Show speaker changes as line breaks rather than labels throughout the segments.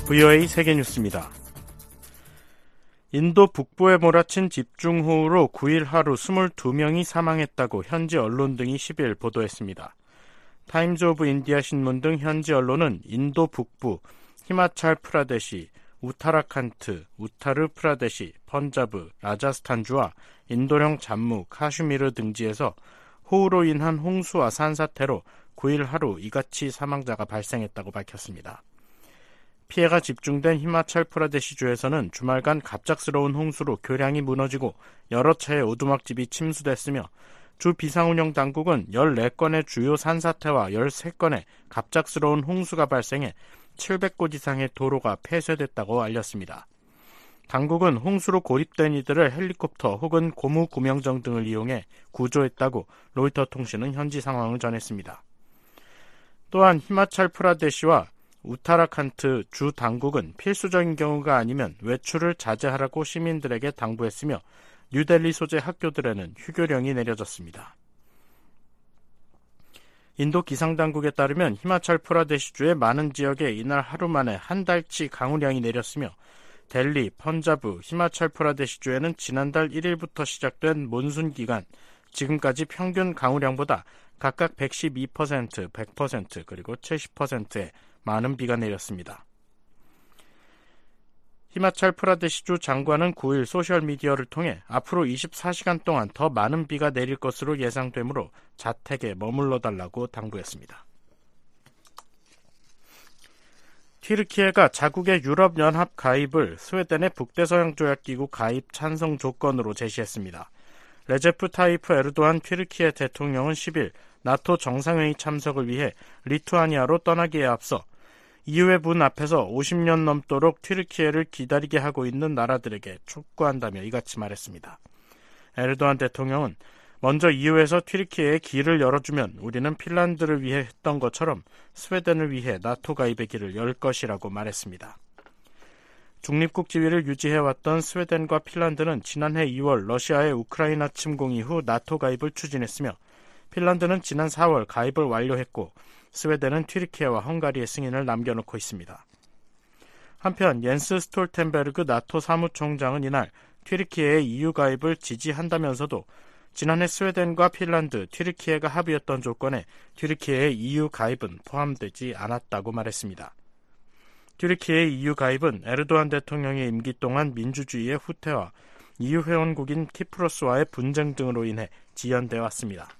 VOA 세계뉴스입니다. 인도 북부에 몰아친 집중호우로 9일 하루 22명이 사망했다고 현지 언론 등이 10일 보도했습니다. 타임즈 오브 인디아 신문 등 현지 언론은 인도 북부, 히마찰 프라데시, 우타라칸트, 우타르 프라데시, 펀자브, 라자스탄주와 인도령 잠무, 카슈미르 등지에서 호우로 인한 홍수와 산사태로 9일 하루 이같이 사망자가 발생했다고 밝혔습니다. 피해가 집중된 히마찰 프라데시주에서는 주말간 갑작스러운 홍수로 교량이 무너지고 여러 차례 오두막집이 침수됐으며 주 비상운영 당국은 14건의 주요 산사태와 13건의 갑작스러운 홍수가 발생해 700곳 이상의 도로가 폐쇄됐다고 알렸습니다. 당국은 홍수로 고립된 이들을 헬리콥터 혹은 고무 구명정 등을 이용해 구조했다고 로이터 통신은 현지 상황을 전했습니다. 또한 히마찰 프라데시와 우타라칸트 주 당국은 필수적인 경우가 아니면 외출을 자제하라고 시민들에게 당부했으며 뉴델리 소재 학교들에는 휴교령이 내려졌습니다. 인도 기상당국에 따르면 히마찰 프라데시주의 많은 지역에 이날 하루 만에 한 달치 강우량이 내렸으며 델리, 펀자브, 히마찰 프라데시주에는 지난달 1일부터 시작된 몬순 기간 지금까지 평균 강우량보다 각각 112%, 100% 그리고 70%의 많은 비가 내렸습니다. 히마찰 프라데시주 장관은 9일 소셜미디어를 통해 앞으로 24시간 동안 더 많은 비가 내릴 것으로 예상되므로 자택에 머물러 달라고 당부했습니다. 튀르키예가 자국의 유럽연합 가입을 스웨덴의 북대서양조약기구 가입 찬성 조건으로 제시했습니다. 레제프 타이프 에르도안 튀르키예 대통령은 10일 나토 정상회의 참석을 위해 리투아니아로 떠나기에 앞서 EU의 문 앞에서 50년 넘도록 튀르키예를 기다리게 하고 있는 나라들에게 촉구한다며 이같이 말했습니다. 에르도안 대통령은 먼저 EU에서 튀르키예에 길을 열어주면 우리는 핀란드를 위해 했던 것처럼 스웨덴을 위해 나토 가입의 길을 열 것이라고 말했습니다. 중립국 지위를 유지해왔던 스웨덴과 핀란드는 지난해 2월 러시아의 우크라이나 침공 이후 나토 가입을 추진했으며 핀란드는 지난 4월 가입을 완료했고 스웨덴은 튀르키예와 헝가리의 승인을 남겨놓고 있습니다. 한편 옌스 스톨텐베르그 나토 사무총장은 이날 튀르키예의 EU 가입을 지지한다면서도 지난해 스웨덴과 핀란드, 튀르키예가 합의했던 조건에 튀르키예의 EU 가입은 포함되지 않았다고 말했습니다. 튀르키예의 EU 가입은 에르도안 대통령의 임기 동안 민주주의의 후퇴와 EU 회원국인 키프로스와의 분쟁 등으로 인해 지연되어 왔습니다.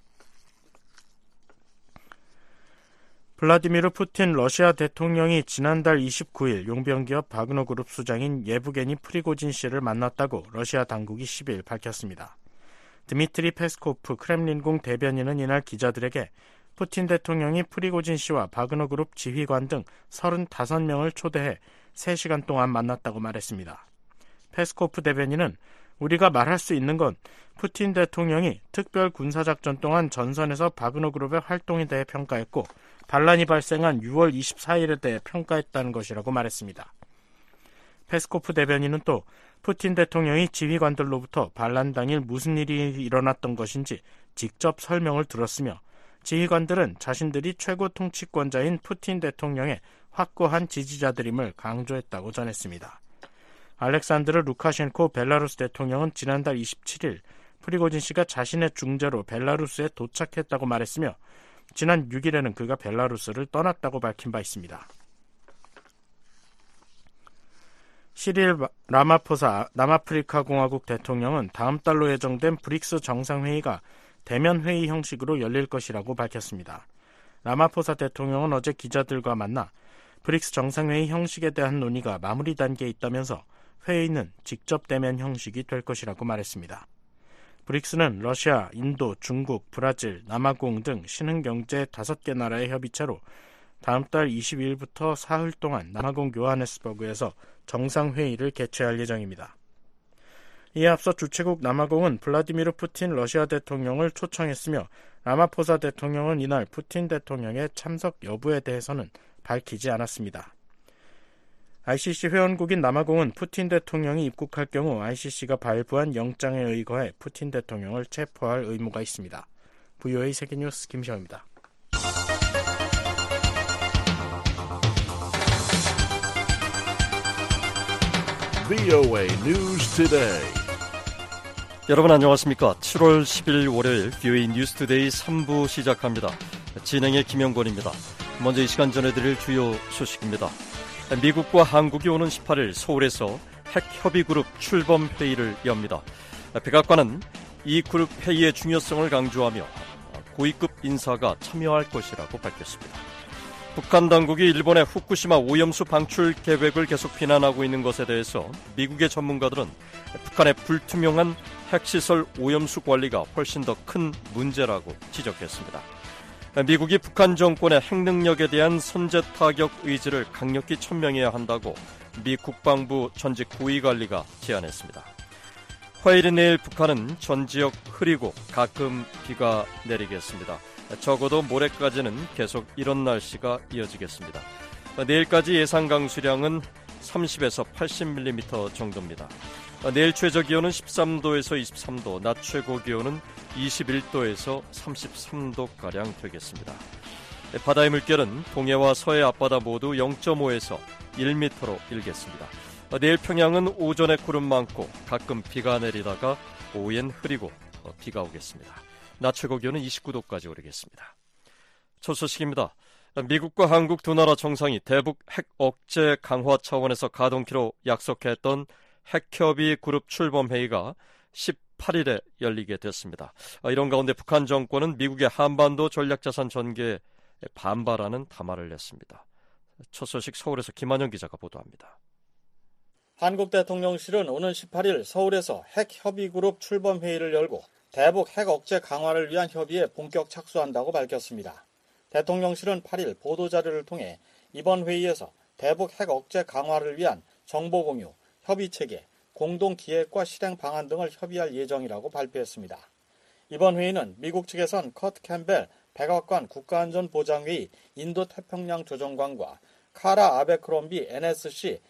블라디미르 푸틴 러시아 대통령이 지난달 29일 용병기업 바그너그룹 수장인 예브게니 프리고진 씨를 만났다고 러시아 당국이 10일 밝혔습니다. 드미트리 페스코프 크렘린궁 대변인은 이날 기자들에게 푸틴 대통령이 프리고진 씨와 바그너그룹 지휘관 등 35명을 초대해 3시간 동안 만났다고 말했습니다. 페스코프 대변인은 우리가 말할 수 있는 건 푸틴 대통령이 특별 군사작전 동안 전선에서 바그너그룹의 활동에 대해 평가했고 반란이 발생한 6월 24일에 대해 평가했다는 것이라고 말했습니다. 페스코프 대변인은 또 푸틴 대통령이 지휘관들로부터 반란 당일 무슨 일이 일어났던 것인지 직접 설명을 들었으며 지휘관들은 자신들이 최고 통치권자인 푸틴 대통령의 확고한 지지자들임을 강조했다고 전했습니다. 알렉산드르 루카셴코 벨라루스 대통령은 지난달 27일 프리고진 씨가 자신의 중재로 벨라루스에 도착했다고 말했으며 지난 6일에는 그가 벨라루스를 떠났다고 밝힌 바 있습니다. 시릴 라마포사 남아프리카 공화국 대통령은 다음 달로 예정된 브릭스 정상회의가 대면 회의 형식으로 열릴 것이라고 밝혔습니다. 라마포사 대통령은 어제 기자들과 만나 브릭스 정상회의 형식에 대한 논의가 마무리 단계에 있다면서 회의는 직접 대면 형식이 될 것이라고 말했습니다. 브릭스는 러시아, 인도, 중국, 브라질, 남아공 등 신흥경제 5개 나라의 협의체로 다음 달 22일부터 사흘 동안 남아공 요하네스버그에서 정상회의를 개최할 예정입니다. 이에 앞서 주최국 남아공은 블라디미르 푸틴 러시아 대통령을 초청했으며 라마포사 대통령은 이날 푸틴 대통령의 참석 여부에 대해서는 밝히지 않았습니다. ICC 회원국인 남아공은 푸틴 대통령이 입국할 경우 ICC가 발부한 영장에 의거해 푸틴 대통령을 체포할 의무가 있습니다. VOA 세계뉴스 김시영입니다.
VOA News Today.
여러분 안녕하십니까? 7월 10일 월요일 VOA 뉴스 투데이 3부 시작합니다. 진행의 김영권입니다. 먼저 이 시간 전해드릴 주요 소식입니다. 미국과 한국이 오는 18일 서울에서 핵협의그룹 출범회의를 엽니다. 백악관은 이 그룹 회의의 중요성을 강조하며 고위급 인사가 참여할 것이라고 밝혔습니다. 북한 당국이 일본의 후쿠시마 오염수 방출 계획을 계속 비난하고 있는 것에 대해서 미국의 전문가들은 북한의 불투명한 핵시설 오염수 관리가 훨씬 더 큰 문제라고 지적했습니다. 미국이 북한 정권의 핵능력에 대한 선제 타격 의지를 강력히 천명해야 한다고 미 국방부 전직 고위관리가 제안했습니다. 화요일인 내일 북한은 전 지역 흐리고 가끔 비가 내리겠습니다. 적어도 모레까지는 계속 이런 날씨가 이어지겠습니다. 내일까지 예상 강수량은 30에서 80mm 정도입니다. 내일 최저기온은 13도에서 23도, 낮 최고기온은 21도에서 33도가량 되겠습니다. 바다의 물결은 동해와 서해 앞바다 모두 0.5에서 1m로 일겠습니다. 내일 평양은 오전에 구름 많고 가끔 비가 내리다가 오후엔 흐리고 비가 오겠습니다. 낮 최고기온은 29도까지 오르겠습니다. 첫 소식입니다. 미국과 한국 두 나라 정상이 대북 핵 억제 강화 차원에서 가동키로 약속했던 핵협의 그룹 출범회의가 18일에 열리게 됐습니다. 이런 가운데 북한 정권은 미국의 한반도 전략자산 전개에 반발하는 담화를 냈습니다. 첫 소식 서울에서 김한영 기자가 보도합니다.
한국 대통령실은 오는 18일 서울에서 핵협의그룹 출범회의를 열고 대북 핵 억제 강화를 위한 협의에 본격 착수한다고 밝혔습니다. 대통령실은 8일 보도자료를 통해 이번 회의에서 대북 핵 억제 강화를 위한 정보 공유, 협의체계, 공동 기획과 실행 방안 등을 협의할 예정이라고 발표했습니다. 이번 회의는 미국 측에선 커트 캠벨 백악관 국가안전보장회의 인도태평양 조정관과 카라 아베크롬비 NSC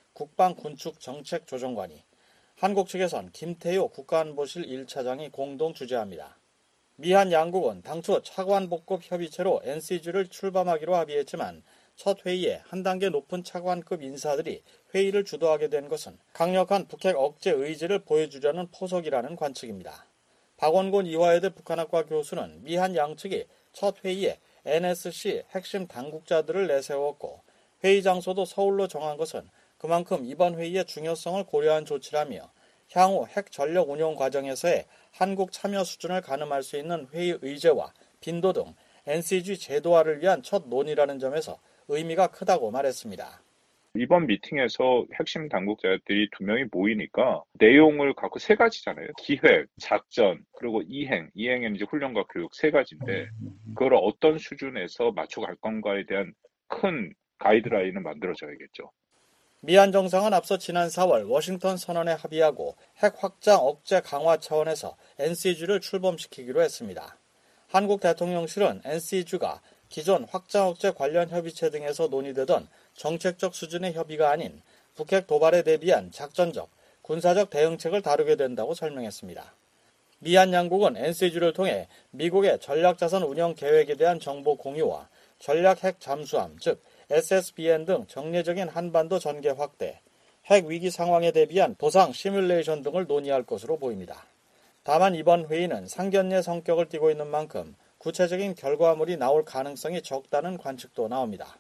국방군축정책조정관이, 한국 측에선 김태효 국가안보실 1차장이 공동 주재합니다. 미한 양국은 당초 차관복급 협의체로 NCG를 출범하기로 합의했지만 첫 회의에 한 단계 높은 차관급 인사들이 회의를 주도하게 된 것은 강력한 북핵 억제 의지를 보여주려는 포석이라는 관측입니다. 박원곤 이화여대 북한학과 교수는 미한 양측이 첫 회의에 NSC 핵심 당국자들을 내세웠고 회의 장소도 서울로 정한 것은 그만큼 이번 회의의 중요성을 고려한 조치라며 향후 핵 전력 운용 과정에서의 한국 참여 수준을 가늠할 수 있는 회의 의제와 빈도 등 NCG 제도화를 위한 첫 논의라는 점에서 의미가 크다고 말했습니다.
이번 미팅에서 핵심 당국자들이 2명이 모이니까 내용을 갖고 3가지잖아요. 기획, 작전, 그리고 이행에는 이제 훈련과 교육 3가지인데 그걸 어떤 수준에서 맞춰갈 건가에 대한 큰 가이드라인을 만들어줘야겠죠.
미한 정상은 앞서 지난 4월 워싱턴 선언에 합의하고 핵 확장 억제 강화 차원에서 NCG를 출범시키기로 했습니다. 한국 대통령실은 NCG가 기존 확장 억제 관련 협의체 등에서 논의되던 정책적 수준의 협의가 아닌 북핵 도발에 대비한 작전적, 군사적 대응책을 다루게 된다고 설명했습니다. 미한 양국은 NCG를 통해 미국의 전략자산 운영 계획에 대한 정보 공유와 전략 핵 잠수함, 즉 SSBN 등 정례적인 한반도 전개 확대, 핵 위기 상황에 대비한 도상 시뮬레이션 등을 논의할 것으로 보입니다. 다만 이번 회의는 상견례 성격을 띠고 있는 만큼 구체적인 결과물이 나올 가능성이 적다는 관측도 나옵니다.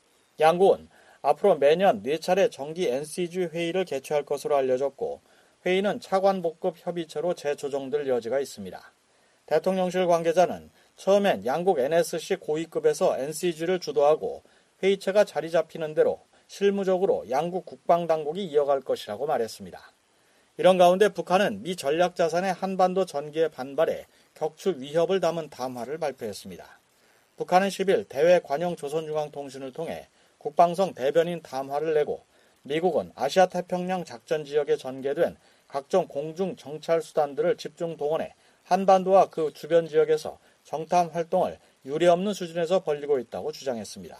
양국은 앞으로 매년 4차례 정기 NCG 회의를 개최할 것으로 알려졌고 회의는 차관복급 협의체로 재조정될 여지가 있습니다. 대통령실 관계자는 처음엔 양국 NSC 고위급에서 NCG를 주도하고 회의체가 자리 잡히는 대로 실무적으로 양국 국방당국이 이어갈 것이라고 말했습니다. 이런 가운데 북한은 미 전략자산의 한반도 전개에 반발해 격추 위협을 담은 담화를 발표했습니다. 북한은 10일 대외 관용 조선중앙통신을 통해 국방성 대변인 담화를 내고 미국은 아시아 태평양 작전 지역에 전개된 각종 공중 정찰 수단들을 집중 동원해 한반도와 그 주변 지역에서 정탐 활동을 유례없는 수준에서 벌이고 있다고 주장했습니다.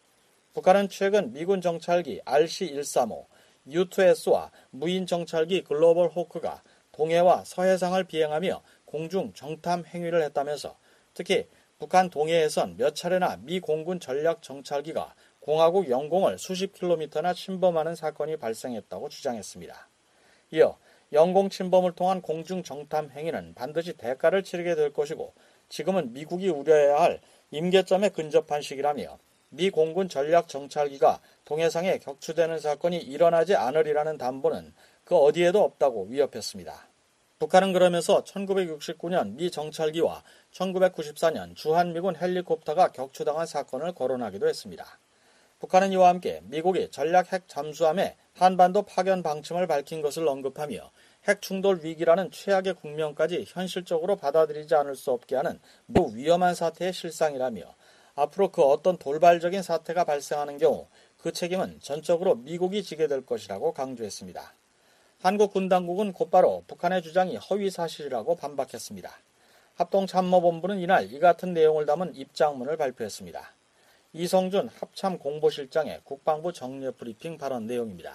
북한은 최근 미군 정찰기 RC-135, U2S와 무인 정찰기 글로벌 호크가 동해와 서해상을 비행하며 공중 정탐 행위를 했다면서 특히 북한 동해에선 몇 차례나 미 공군 전략 정찰기가 공화국 영공을 수십 킬로미터나 침범하는 사건이 발생했다고 주장했습니다. 이어 영공 침범을 통한 공중 정탐 행위는 반드시 대가를 치르게 될 것이고 지금은 미국이 우려해야 할 임계점에 근접한 시기라며 미 공군 전략 정찰기가 동해상에 격추되는 사건이 일어나지 않으리라는 담보는 그 어디에도 없다고 위협했습니다. 북한은 그러면서 1969년 미 정찰기와 1994년 주한미군 헬리콥터가 격추당한 사건을 거론하기도 했습니다. 북한은 이와 함께 미국이 전략 핵 잠수함에 한반도 파견 방침을 밝힌 것을 언급하며 핵 충돌 위기라는 최악의 국면까지 현실적으로 받아들이지 않을 수 없게 하는 매우 위험한 사태의 실상이라며 앞으로 그 어떤 돌발적인 사태가 발생하는 경우 그 책임은 전적으로 미국이 지게 될 것이라고 강조했습니다. 한국 군 당국은 곧바로 북한의 주장이 허위 사실이라고 반박했습니다. 합동참모본부는 이날 이 같은 내용을 담은 입장문을 발표했습니다. 이성준 합참공보실장의 국방부 정례 브리핑 발언 내용입니다.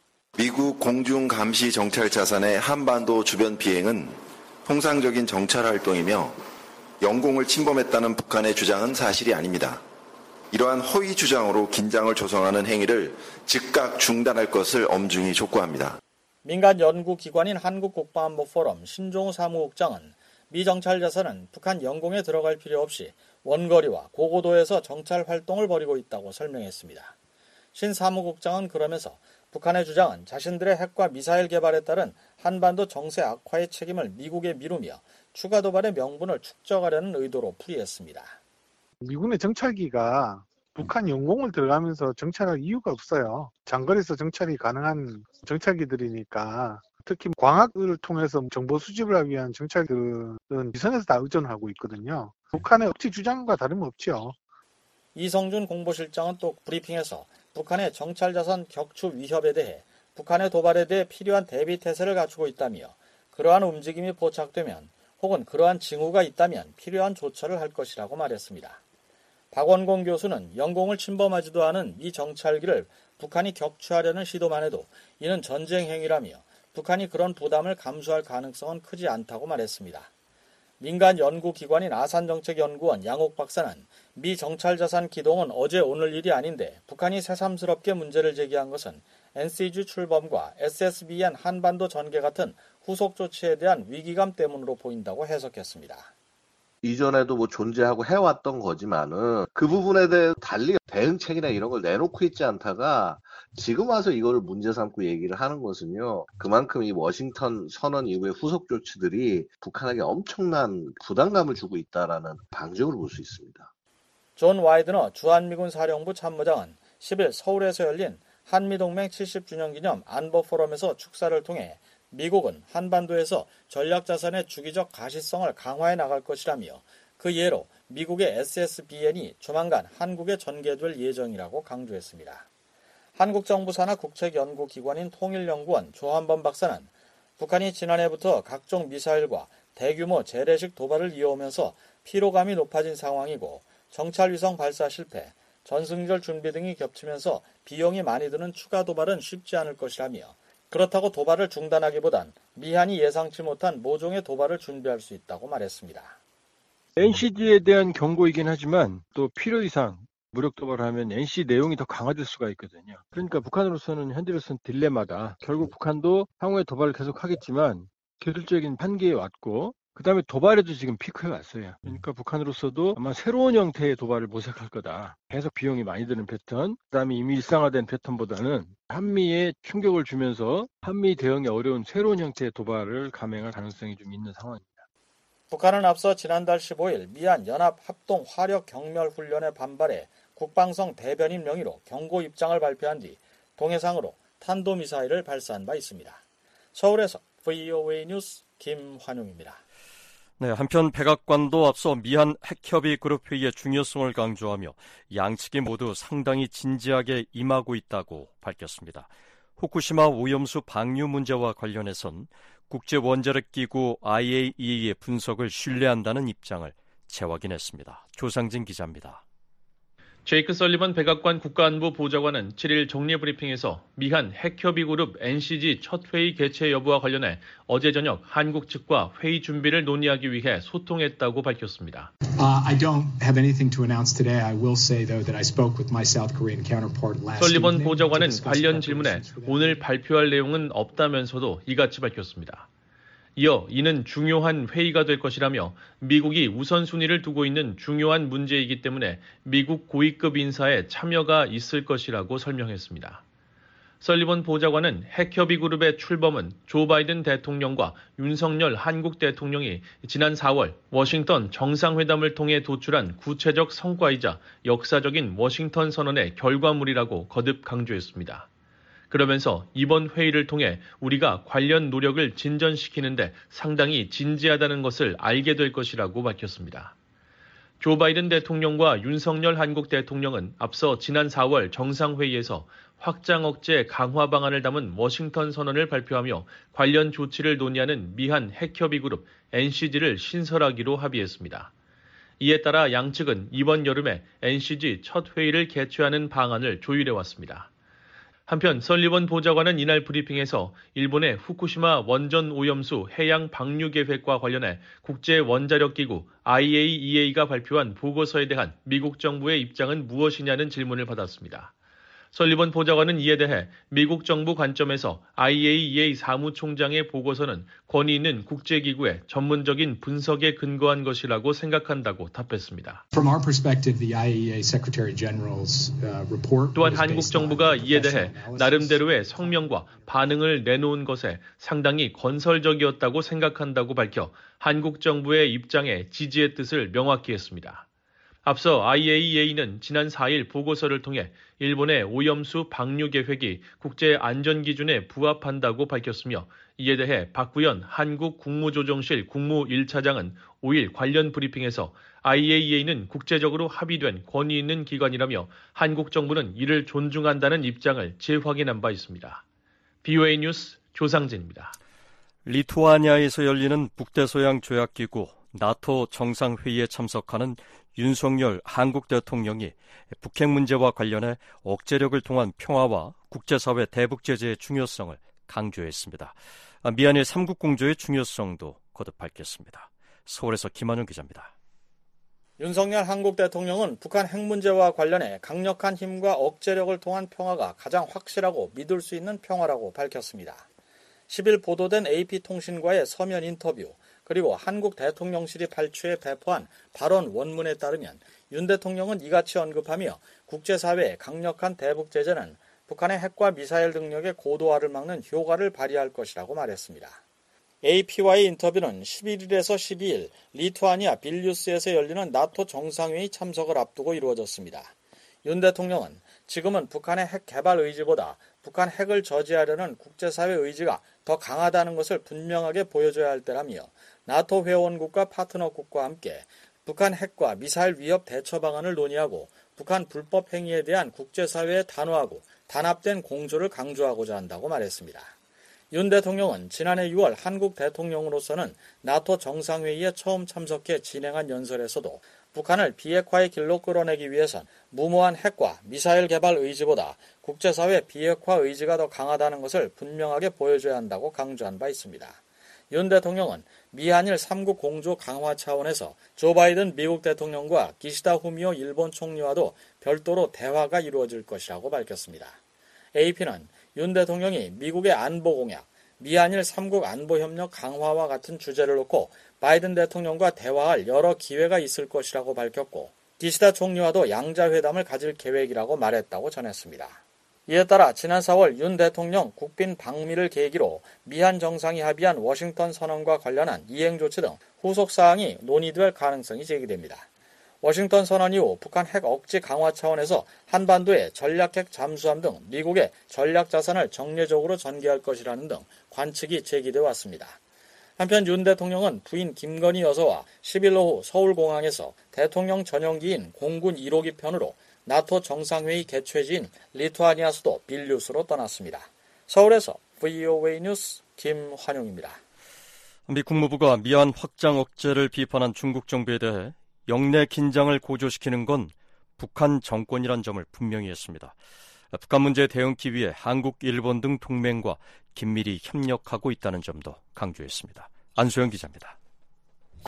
미국 공중감시 정찰자산의 한반도 주변 비행은 통상적인 정찰 활동이며 영공을 침범했다는 북한의 주장은 사실이 아닙니다. 이러한 허위 주장으로 긴장을 조성하는 행위를 즉각 중단할 것을 엄중히 촉구합니다.
민간 연구기관인 한국국방안보포럼 신종우 사무국장은 미 정찰자산은 북한 영공에 들어갈 필요 없이 원거리와 고고도에서 정찰 활동을 벌이고 있다고 설명했습니다. 신 사무국장은 그러면서 북한의 주장은 자신들의 핵과 미사일 개발에 따른 한반도 정세 악화의 책임을 미국에 미루며 추가 도발의 명분을 축적하려는 의도로 풀이했습니다.
미군의 정찰기가 북한 영공을 들어가면서 정찰할 이유가 없어요. 장거리에서 정찰이 가능한 정찰기들이니까 특히 광학을 통해서 정보 수집을 하기 위한 정찰들은 위성에서 다 의존하고 있거든요. 북한의 억지 주장과 다름없죠.
이성준 공보실장은 또 브리핑에서 북한의 정찰자산 격추 위협에 대해 북한의 도발에 대해 필요한 대비 태세를 갖추고 있다며 그러한 움직임이 포착되면 혹은 그러한 징후가 있다면 필요한 조처를 할 것이라고 말했습니다. 박원공 교수는 영공을 침범하지도 않은 미 정찰기를 북한이 격추하려는 시도만 해도 이는 전쟁 행위라며 북한이 그런 부담을 감수할 가능성은 크지 않다고 말했습니다. 민간 연구기관인 아산정책연구원 양옥 박사는 미 정찰자산 기동은 어제 오늘 일이 아닌데 북한이 새삼스럽게 문제를 제기한 것은 NCG 출범과 SSBN 한반도 전개 같은 후속 조치에 대한 위기감 때문으로 보인다고 해석했습니다.
이전에도 존재하고 해왔던 거지만은 그 부분에 대해 달리 대응책이나 이런 걸 내놓고 있지 않다가 지금 와서 이거를 문제 삼고 얘기를 하는 것은요. 그만큼 이 워싱턴 선언 이후의 후속 조치들이 북한에게 엄청난 부담감을 주고 있다라는 방증을 볼 수 있습니다.
존 와이드너 주한미군 사령부 참모장은 10일 서울에서 열린 한미동맹 70주년 기념 안보포럼에서 축사를 통해 미국은 한반도에서 전략자산의 주기적 가시성을 강화해 나갈 것이라며 그 예로 미국의 SSBN이 조만간 한국에 전개될 예정이라고 강조했습니다. 한국정부 산하 국책연구기관인 통일연구원 조한범 박사는 북한이 지난해부터 각종 미사일과 대규모 재래식 도발을 이어오면서 피로감이 높아진 상황이고 정찰위성 발사 실패, 전승절 준비 등이 겹치면서 비용이 많이 드는 추가 도발은 쉽지 않을 것이라며 그렇다고 도발을 중단하기보단 미한이 예상치 못한 모종의 도발을 준비할 수 있다고 말했습니다.
NCD에 대한 경고이긴 하지만 또 필요 이상 무력 도발을 하면 NCD 내용이 더 강화될 수가 있거든요. 그러니까 북한으로서는 현재로서는 딜레마다. 결국 북한도 향후에 도발을 계속 하겠지만 기술적인 한계에 왔고 그 다음에 도발에도 지금 피크에 왔어요. 그러니까 북한으로서도 아마 새로운 형태의 도발을 모색할 거다. 계속 비용이 많이 드는 패턴, 그 다음에 이미 일상화된 패턴보다는 한미에 충격을 주면서 한미 대응이 어려운 새로운 형태의 도발을 감행할 가능성이 좀 있는 상황입니다.
북한은 앞서 지난달 15일 미한 연합 합동 화력 경멸 훈련에 반발해 국방성 대변인 명의로 경고 입장을 발표한 뒤 동해상으로 탄도미사일을 발사한 바 있습니다. 서울에서 VOA 뉴스 김환용입니다.
네, 한편 백악관도 앞서 미한 핵협의 그룹 회의의 중요성을 강조하며 양측이 모두 상당히 진지하게 임하고 있다고 밝혔습니다. 후쿠시마 오염수 방류 문제와 관련해선 국제원자력기구 IAEA의 분석을 신뢰한다는 입장을 재확인했습니다. 조상진 기자입니다.
제이크 설리번 백악관 국가안보 보좌관은 7일 정례 브리핑에서 미한 핵협의그룹 NCG 첫 회의 개최 여부와 관련해 어제 저녁 한국 측과 회의 준비를 논의하기 위해 소통했다고 밝혔습니다.
I don't have anything to announce today. I will say, though, that I spoke with my South Korean counterpart last
설리번
evening.
보좌관은 관련 질문에 오늘 발표할 내용은 없다면서도 이같이 밝혔습니다. 이어 이는 중요한 회의가 될 것이라며 미국이 우선순위를 두고 있는 중요한 문제이기 때문에 미국 고위급 인사의 참여가 있을 것이라고 설명했습니다. 설리번 보좌관은 핵협의 그룹의 출범은 조 바이든 대통령과 윤석열 한국 대통령이 지난 4월 워싱턴 정상회담을 통해 도출한 구체적 성과이자 역사적인 워싱턴 선언의 결과물이라고 거듭 강조했습니다. 그러면서 이번 회의를 통해 우리가 관련 노력을 진전시키는데 상당히 진지하다는 것을 알게 될 것이라고 밝혔습니다. 조 바이든 대통령과 윤석열 한국 대통령은 앞서 지난 4월 정상회의에서 확장 억제 강화 방안을 담은 워싱턴 선언을 발표하며 관련 조치를 논의하는 미한 핵협의 그룹 NCG를 신설하기로 합의했습니다. 이에 따라 양측은 이번 여름에 NCG 첫 회의를 개최하는 방안을 조율해왔습니다. 한편 설리번 보좌관은 이날 브리핑에서 일본의 후쿠시마 원전 오염수 해양 방류 계획과 관련해 국제원자력기구 IAEA가 발표한 보고서에 대한 미국 정부의 입장은 무엇이냐는 질문을 받았습니다. 설리번 보좌관은 이에 대해 미국 정부 관점에서 IAEA 사무총장의 보고서는 권위 있는 국제기구의 전문적인 분석에 근거한 것이라고 생각한다고 답했습니다. 또한 한국 정부가 이에 대해 나름대로의 성명과 반응을 내놓은 것에 상당히 건설적이었다고 생각한다고 밝혀 한국 정부의 입장에 지지의 뜻을 명확히 했습니다. 앞서 IAEA는 지난 4일 보고서를 통해 일본의 오염수 방류 계획이 국제안전기준에 부합한다고 밝혔으며 이에 대해 박구현 한국 국무조정실 국무 1차장은 5일 관련 브리핑에서 IAEA는 국제적으로 합의된 권위 있는 기관이라며 한국 정부는 이를 존중한다는 입장을 재확인한 바 있습니다. BOA 뉴스 조상진입니다.
리투아니아에서 열리는 북대서양 조약기구 나토 정상회의에 참석하는 윤석열 한국 대통령이 북핵 문제와 관련해 억제력을 통한 평화와 국제사회 대북 제재의 중요성을 강조했습니다. 미한일 3국 공조의 중요성도 거듭 밝혔습니다. 서울에서 김한용 기자입니다.
윤석열 한국 대통령은 북한 핵 문제와 관련해 강력한 힘과 억제력을 통한 평화가 가장 확실하고 믿을 수 있는 평화라고 밝혔습니다. 10일 보도된 AP통신과의 서면 인터뷰, 그리고 한국 대통령실이 발췌해 배포한 발언 원문에 따르면 윤 대통령은 이같이 언급하며 국제사회의 강력한 대북 제재는 북한의 핵과 미사일 능력의 고도화를 막는 효과를 발휘할 것이라고 말했습니다. AP와의 인터뷰는 11일에서 12일 리투아니아 빌뉴스에서 열리는 나토 정상회의 참석을 앞두고 이루어졌습니다. 윤 대통령은 지금은 북한의 핵 개발 의지보다 북한 핵을 저지하려는 국제사회 의지가 더 강하다는 것을 분명하게 보여줘야 할 때라며 나토 회원국과 파트너국과 함께 북한 핵과 미사일 위협 대처 방안을 논의하고 북한 불법 행위에 대한 국제사회에 단호하고 단합된 공조를 강조하고자 한다고 말했습니다. 윤 대통령은 지난해 6월 한국 대통령으로서는 나토 정상회의에 처음 참석해 진행한 연설에서도 북한을 비핵화의 길로 끌어내기 위해선 무모한 핵과 미사일 개발 의지보다 국제사회 비핵화 의지가 더 강하다는 것을 분명하게 보여줘야 한다고 강조한 바 있습니다. 윤 대통령은 미한일 3국 공조 강화 차원에서 조 바이든 미국 대통령과 기시다 후미오 일본 총리와도 별도로 대화가 이루어질 것이라고 밝혔습니다. AP는 윤 대통령이 미국의 안보 공약, 미한일 3국 안보협력 강화와 같은 주제를 놓고 바이든 대통령과 대화할 여러 기회가 있을 것이라고 밝혔고 기시다 총리와도 양자회담을 가질 계획이라고 말했다고 전했습니다. 이에 따라 지난 4월 윤 대통령 국빈 방미를 계기로 미한 정상이 합의한 워싱턴 선언과 관련한 이행 조치 등 후속 사항이 논의될 가능성이 제기됩니다. 워싱턴 선언 이후 북한 핵 억제 강화 차원에서 한반도의 전략핵 잠수함 등 미국의 전략 자산을 정례적으로 전개할 것이라는 등 관측이 제기되어 왔습니다. 한편 윤 대통령은 부인 김건희 여사와 10일 오후 서울공항에서 대통령 전용기인 공군 1호기 편으로 나토 정상회의 개최지인 리투아니아 수도 빌뉴스로 떠났습니다. 서울에서 VOA 뉴스 김환용입니다.
미 국무부가 미한 확장 억제를 비판한 중국 정부에 대해 영내 긴장을 고조시키는 건 북한 정권이란 점을 분명히 했습니다. 북한 문제에 대응하기 위해 한국, 일본 등 동맹과 긴밀히 협력하고 있다는 점도 강조했습니다. 안수영 기자입니다.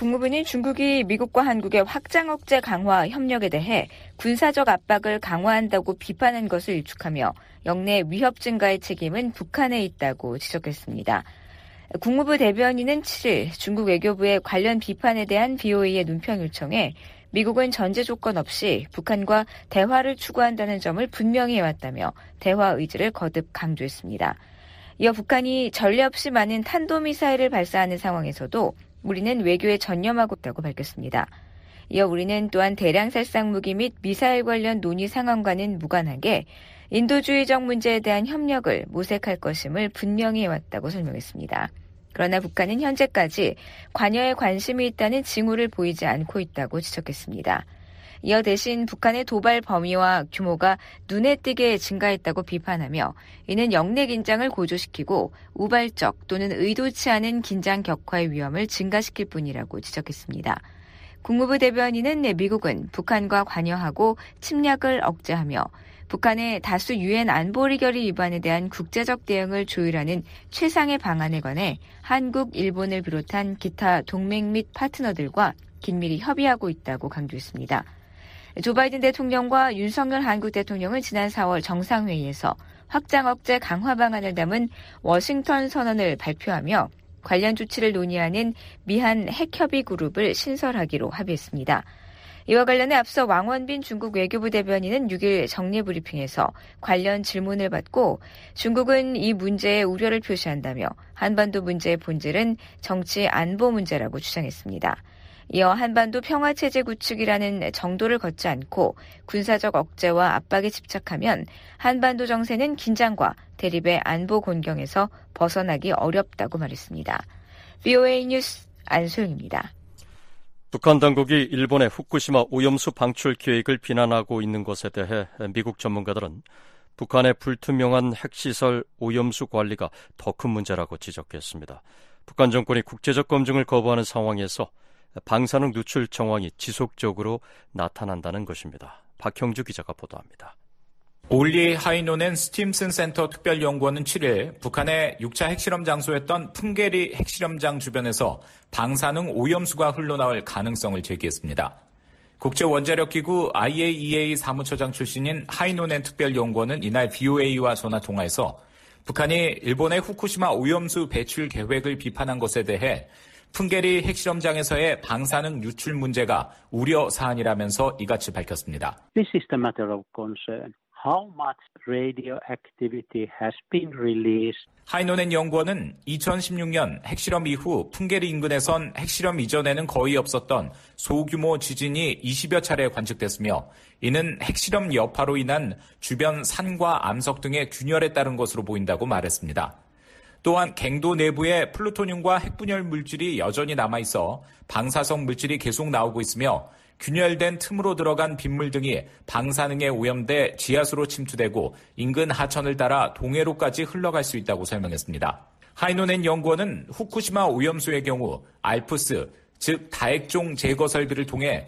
국무부는 중국이 미국과 한국의 확장 억제 강화 협력에 대해 군사적 압박을 강화한다고 비판한 것을 일축하며 영내 위협 증가의 책임은 북한에 있다고 지적했습니다. 국무부 대변인은 7일 중국 외교부의 관련 비판에 대한 BOA의 논평 요청에 미국은 전제 조건 없이 북한과 대화를 추구한다는 점을 분명히 해왔다며 대화 의지를 거듭 강조했습니다. 이어 북한이 전례 없이 많은 탄도미사일을 발사하는 상황에서도 우리는 외교에 전념하고 있다고 밝혔습니다. 이어 우리는 또한 대량 살상 무기 및 미사일 관련 논의 상황과는 무관하게 인도주의적 문제에 대한 협력을 모색할 것임을 분명히 해왔다고 설명했습니다. 그러나 북한은 현재까지 관여에 관심이 있다는 징후를 보이지 않고 있다고 지적했습니다. 이어 대신 북한의 도발 범위와 규모가 눈에 띄게 증가했다고 비판하며 이는 영내 긴장을 고조시키고 우발적 또는 의도치 않은 긴장 격화의 위험을 증가시킬 뿐이라고 지적했습니다. 국무부 대변인은 미국은 북한과 관여하고 침략을 억제하며 북한의 다수 유엔 안보리결의 위반에 대한 국제적 대응을 조율하는 최상의 방안에 관해 한국, 일본을 비롯한 기타 동맹 및 파트너들과 긴밀히 협의하고 있다고 강조했습니다. 조 바이든 대통령과 윤석열 한국 대통령은 지난 4월 정상회의에서 확장 억제 강화 방안을 담은 워싱턴 선언을 발표하며 관련 조치를 논의하는 미한 핵협의 그룹을 신설하기로 합의했습니다. 이와 관련해 앞서 왕원빈 중국 외교부 대변인은 6일 정례브리핑에서 관련 질문을 받고 중국은 이 문제에 우려를 표시한다며 한반도 문제의 본질은 정치 안보 문제라고 주장했습니다. 이어 한반도 평화체제 구축이라는 정도를 걷지 않고 군사적 억제와 압박에 집착하면 한반도 정세는 긴장과 대립의 안보 곤경에서 벗어나기 어렵다고 말했습니다. BOA 뉴스 안소영입니다.
북한 당국이 일본의 후쿠시마 오염수 방출 계획을 비난하고 있는 것에 대해 미국 전문가들은 북한의 불투명한 핵시설 오염수 관리가 더 큰 문제라고 지적했습니다. 북한 정권이 국제적 검증을 거부하는 상황에서 방사능 누출 정황이 지속적으로 나타난다는 것입니다. 박형주 기자가 보도합니다.
올리 하이노넨 스팀슨 센터 특별연구원은 7일 북한의 6차 핵실험 장소였던 풍계리 핵실험장 주변에서 방사능 오염수가 흘러나올 가능성을 제기했습니다. 국제원자력기구 IAEA 사무처장 출신인 하이노넨 특별연구원은 이날 BOA와 전화통화에서 북한이 일본의 후쿠시마 오염수 배출 계획을 비판한 것에 대해 풍계리 핵실험장에서의 방사능 유출 문제가 우려 사안이라면서 이같이 밝혔습니다.
This is the matter of concern. How much radioactivity has been released?
하이노넨 연구원은 2016년 핵실험 이후 풍계리 인근에선 핵실험 이전에는 거의 없었던 소규모 지진이 20여 차례 관측됐으며 이는 핵실험 여파로 인한 주변 산과 암석 등의 균열에 따른 것으로 보인다고 말했습니다. 또한 갱도 내부에 플루토늄과 핵분열 물질이 여전히 남아있어 방사성 물질이 계속 나오고 있으며 균열된 틈으로 들어간 빗물 등이 방사능에 오염돼 지하수로 침투되고 인근 하천을 따라 동해로까지 흘러갈 수 있다고 설명했습니다. 하이노넨 연구원은 후쿠시마 오염수의 경우 알프스, 즉 다액종 제거 설비를 통해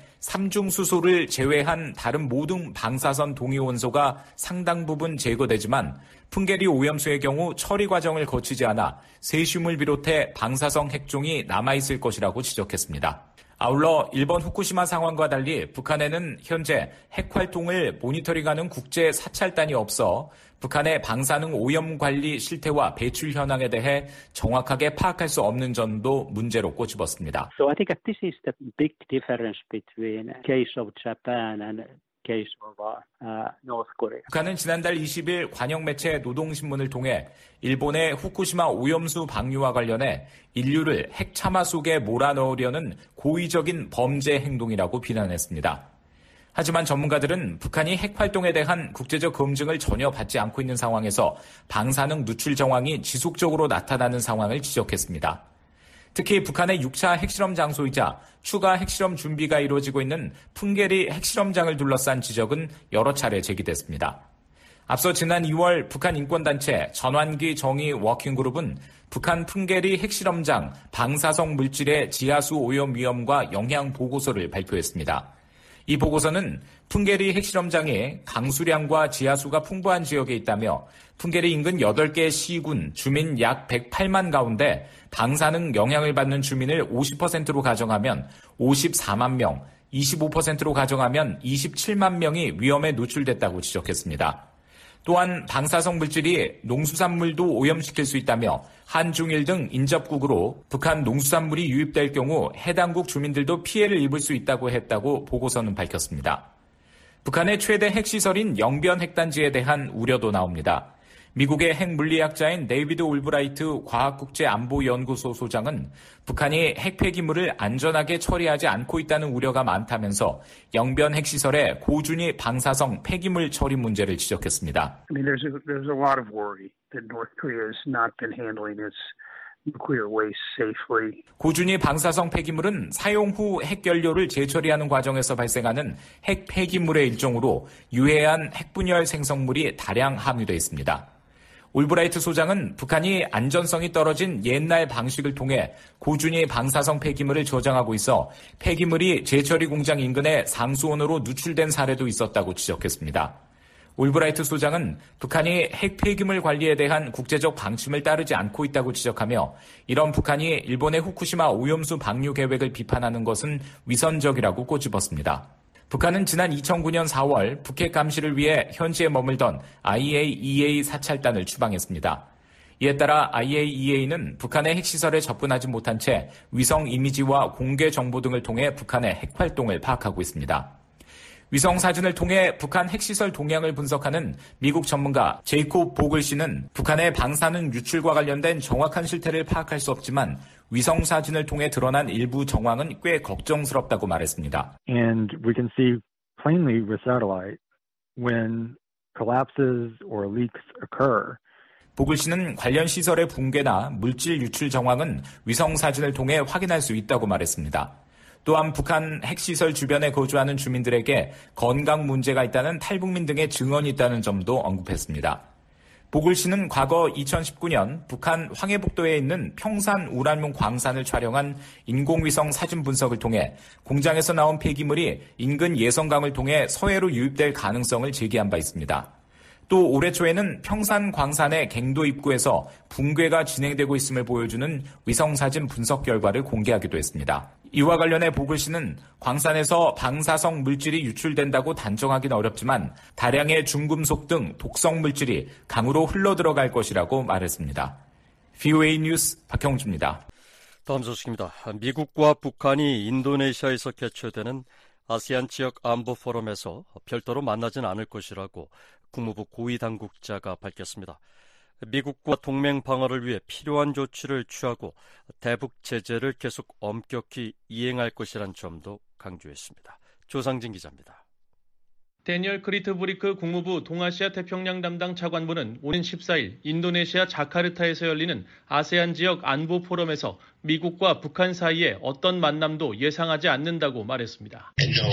삼중수소를 제외한 다른 모든 방사선 동위원소가 상당 부분 제거되지만 풍계리 오염수의 경우 처리 과정을 거치지 않아 세슘을 비롯해 방사성 핵종이 남아있을 것이라고 지적했습니다. 아울러 일본 후쿠시마 상황과 달리 북한에는 현재 핵활동을 모니터링하는 국제 사찰단이 없어 북한의 방사능 오염 관리 실태와 배출 현황에 대해 정확하게 파악할 수 없는 점도 문제로 꼬집었습니다.
So I think this is the big difference between case of Japan and case of North Korea.
북한은 지난달 20일 관영 매체 노동신문을 통해 일본의 후쿠시마 오염수 방류와 관련해 인류를 핵 참화 속에 몰아넣으려는 고의적인 범죄 행동이라고 비난했습니다. 하지만 전문가들은 북한이 핵활동에 대한 국제적 검증을 전혀 받지 않고 있는 상황에서 방사능 누출 정황이 지속적으로 나타나는 상황을 지적했습니다. 특히 북한의 6차 핵실험 장소이자 추가 핵실험 준비가 이루어지고 있는 풍계리 핵실험장을 둘러싼 지적은 여러 차례 제기됐습니다. 앞서 지난 2월 북한 인권단체 전환기 정의 워킹그룹은 북한 풍계리 핵실험장 방사성 물질의 지하수 오염 위험과 영향 보고서를 발표했습니다. 이 보고서는 풍계리 핵실험장이 강수량과 지하수가 풍부한 지역에 있다며 풍계리 인근 8개 시군 주민 약 108만 가운데 방사능 영향을 받는 주민을 50%로 가정하면 54만 명, 25%로 가정하면 27만 명이 위험에 노출됐다고 지적했습니다. 또한 방사성 물질이 농수산물도 오염시킬 수 있다며 한중일 등 인접국으로 북한 농수산물이 유입될 경우 해당국 주민들도 피해를 입을 수 있다고 했다고 보고서는 밝혔습니다. 북한의 최대 핵시설인 영변 핵단지에 대한 우려도 나옵니다. 미국의 핵물리학자인 데이비드 올브라이트 과학국제안보연구소 소장은 북한이 핵폐기물을 안전하게 처리하지 않고 있다는 우려가 많다면서 영변 핵시설의 고준위 방사성 폐기물 처리 문제를 지적했습니다.
I mean, there's a lot of worry that North Korea has not been handling its nuclear waste safely.
고준위 방사성 폐기물은 사용 후 핵연료를 재처리하는 과정에서 발생하는 핵 폐기물의 일종으로 유해한 핵분열 생성물이 다량 함유되어 있습니다. 올브라이트 소장은 북한이 안전성이 떨어진 옛날 방식을 통해 고준위 방사성 폐기물을 저장하고 있어 폐기물이 재처리 공장 인근에 상수원으로 누출된 사례도 있었다고 지적했습니다. 올브라이트 소장은 북한이 핵 폐기물 관리에 대한 국제적 방침을 따르지 않고 있다고 지적하며 이런 북한이 일본의 후쿠시마 오염수 방류 계획을 비판하는 것은 위선적이라고 꼬집었습니다. 북한은 지난 2009년 4월 북핵 감시를 위해 현지에 머물던 IAEA 사찰단을 추방했습니다. 이에 따라 IAEA는 북한의 핵시설에 접근하지 못한 채 위성 이미지와 공개 정보 등을 통해 북한의 핵활동을 파악하고 있습니다. 위성 사진을 통해 북한 핵시설 동향을 분석하는 미국 전문가 제이콥 보글 씨는 북한의 방사능 유출과 관련된 정확한 실태를 파악할 수 없지만 위성 사진을 통해 드러난 일부 정황은 꽤 걱정스럽다고 말했습니다.
And we can see plainly with satellite when collapses or leaks occur.
보글 씨는 관련 시설의 붕괴나 물질 유출 정황은 위성 사진을 통해 확인할 수 있다고 말했습니다. 또한 북한 핵시설 주변에 거주하는 주민들에게 건강 문제가 있다는 탈북민 등의 증언이 있다는 점도 언급했습니다. 보글 씨는 과거 2019년 북한 황해북도에 있는 평산 우라늄 광산을 촬영한 인공위성 사진 분석을 통해 공장에서 나온 폐기물이 인근 예성강을 통해 서해로 유입될 가능성을 제기한 바 있습니다. 또 올해 초에는 평산 광산의 갱도 입구에서 붕괴가 진행되고 있음을 보여주는 위성사진 분석 결과를 공개하기도 했습니다. 이와 관련해 보글 씨는 광산에서 방사성 물질이 유출된다고 단정하기는 어렵지만 다량의 중금속 등 독성 물질이 강으로 흘러들어갈 것이라고 말했습니다. VOA 뉴스 박형주입니다.
다음 소식입니다. 미국과 북한이 인도네시아에서 개최되는 아세안 지역 안보 포럼에서 별도로 만나진 않을 것이라고 국무부 고위 당국자가 밝혔습니다. 미국과 동맹 방어를 위해 필요한 조치를 취하고 대북 제재를 계속 엄격히 이행할 것이란 점도 강조했습니다. 조상진 기자입니다.
데니얼 크리트브리크 국무부 동아시아 태평양 담당 차관보는 오는 14일 인도네시아 자카르타에서 열리는 아세안 지역 안보 포럼에서 미국과 북한 사이에 어떤 만남도 예상하지 않는다고 말했습니다.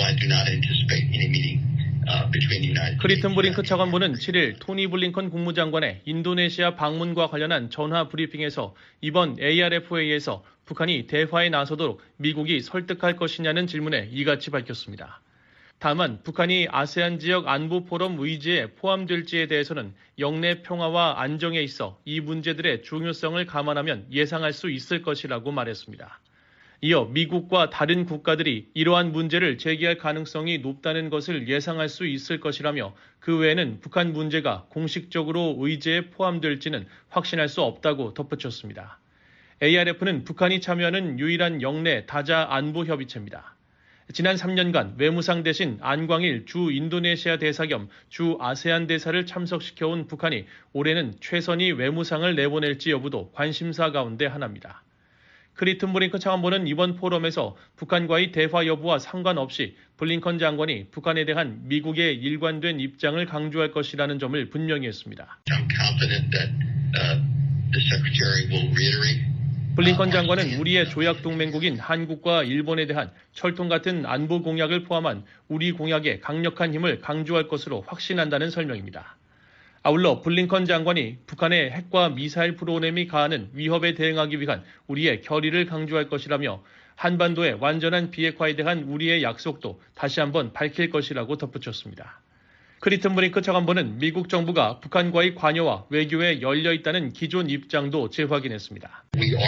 크리튼 브링크 차관보는 7일 토니 블링컨 국무장관의 인도네시아 방문과 관련한 전화 브리핑에서 이번 ARF회의에서 북한이 대화에 나서도록 미국이 설득할 것이냐는 질문에 이같이 밝혔습니다. 다만 북한이 아세안 지역 안보 포럼 의지에 포함될지에 대해서는 영내 평화와 안정에 있어 이 문제들의 중요성을 감안하면 예상할 수 있을 것이라고 말했습니다. 이어 미국과 다른 국가들이 이러한 문제를 제기할 가능성이 높다는 것을 예상할 수 있을 것이라며 그 외에는 북한 문제가 공식적으로 의제에 포함될지는 확신할 수 없다고 덧붙였습니다. ARF는 북한이 참여하는 유일한 영내 다자 안보 협의체입니다. 지난 3년간 외무상 대신 안광일 주 인도네시아 대사 겸 주 아세안 대사를 참석시켜온 북한이 올해는 최선희 외무상을 내보낼지 여부도 관심사 가운데 하나입니다. 크리튼 브링컨 차관보는 이번 포럼에서 북한과의 대화 여부와 상관없이 블링컨 장관이 북한에 대한 미국의 일관된 입장을 강조할 것이라는 점을 분명히 했습니다. 블링컨 장관은 우리의 조약 동맹국인 한국과 일본에 대한 철통 같은 안보 공약을 포함한 우리 공약에 강력한 힘을 강조할 것으로 확신한다는 설명입니다. 아울러 블링컨 장관이 북한의 핵과 미사일 프로그램이 가하는 위협에 대응하기 위한 우리의 결의를 강조할 것이라며 한반도의 완전한 비핵화에 대한 우리의 약속도 다시 한번 밝힐 것이라고 덧붙였습니다. 크리튼 브링크 차관보는 미국 정부가 북한과의 관여와 외교에 열려 있다는 기존 입장도 재확인했습니다.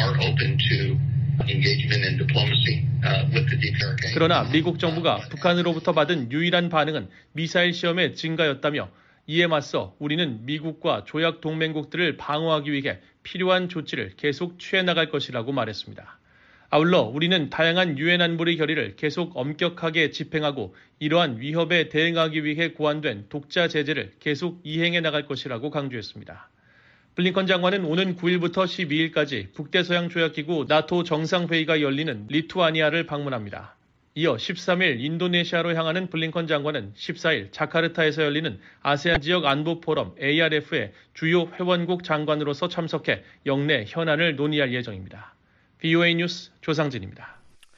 그러나 미국 정부가 북한으로부터 받은 유일한 반응은 미사일 시험의 증가였다며 이에 맞서 우리는 미국과 조약 동맹국들을 방어하기 위해 필요한 조치를 계속 취해나갈 것이라고 말했습니다. 아울러 우리는 다양한 유엔 안보리 결의를 계속 엄격하게 집행하고 이러한 위협에 대응하기 위해 고안된 독자 제재를 계속 이행해 나갈 것이라고 강조했습니다. 블링컨 장관은 오는 9일부터 12일까지 북대서양조약기구 나토 정상회의가 열리는 리투아니아를 방문합니다. 이어 13일 인도네시아로 향하는 블링컨 장관은 14일 자카르타에서 열리는 아세안 지역 안보 포럼 ARF의 주요 회원국 장관으로서 참석해 영내 현안을 논의할 예정입니다. VOA 뉴스 조상진입니다.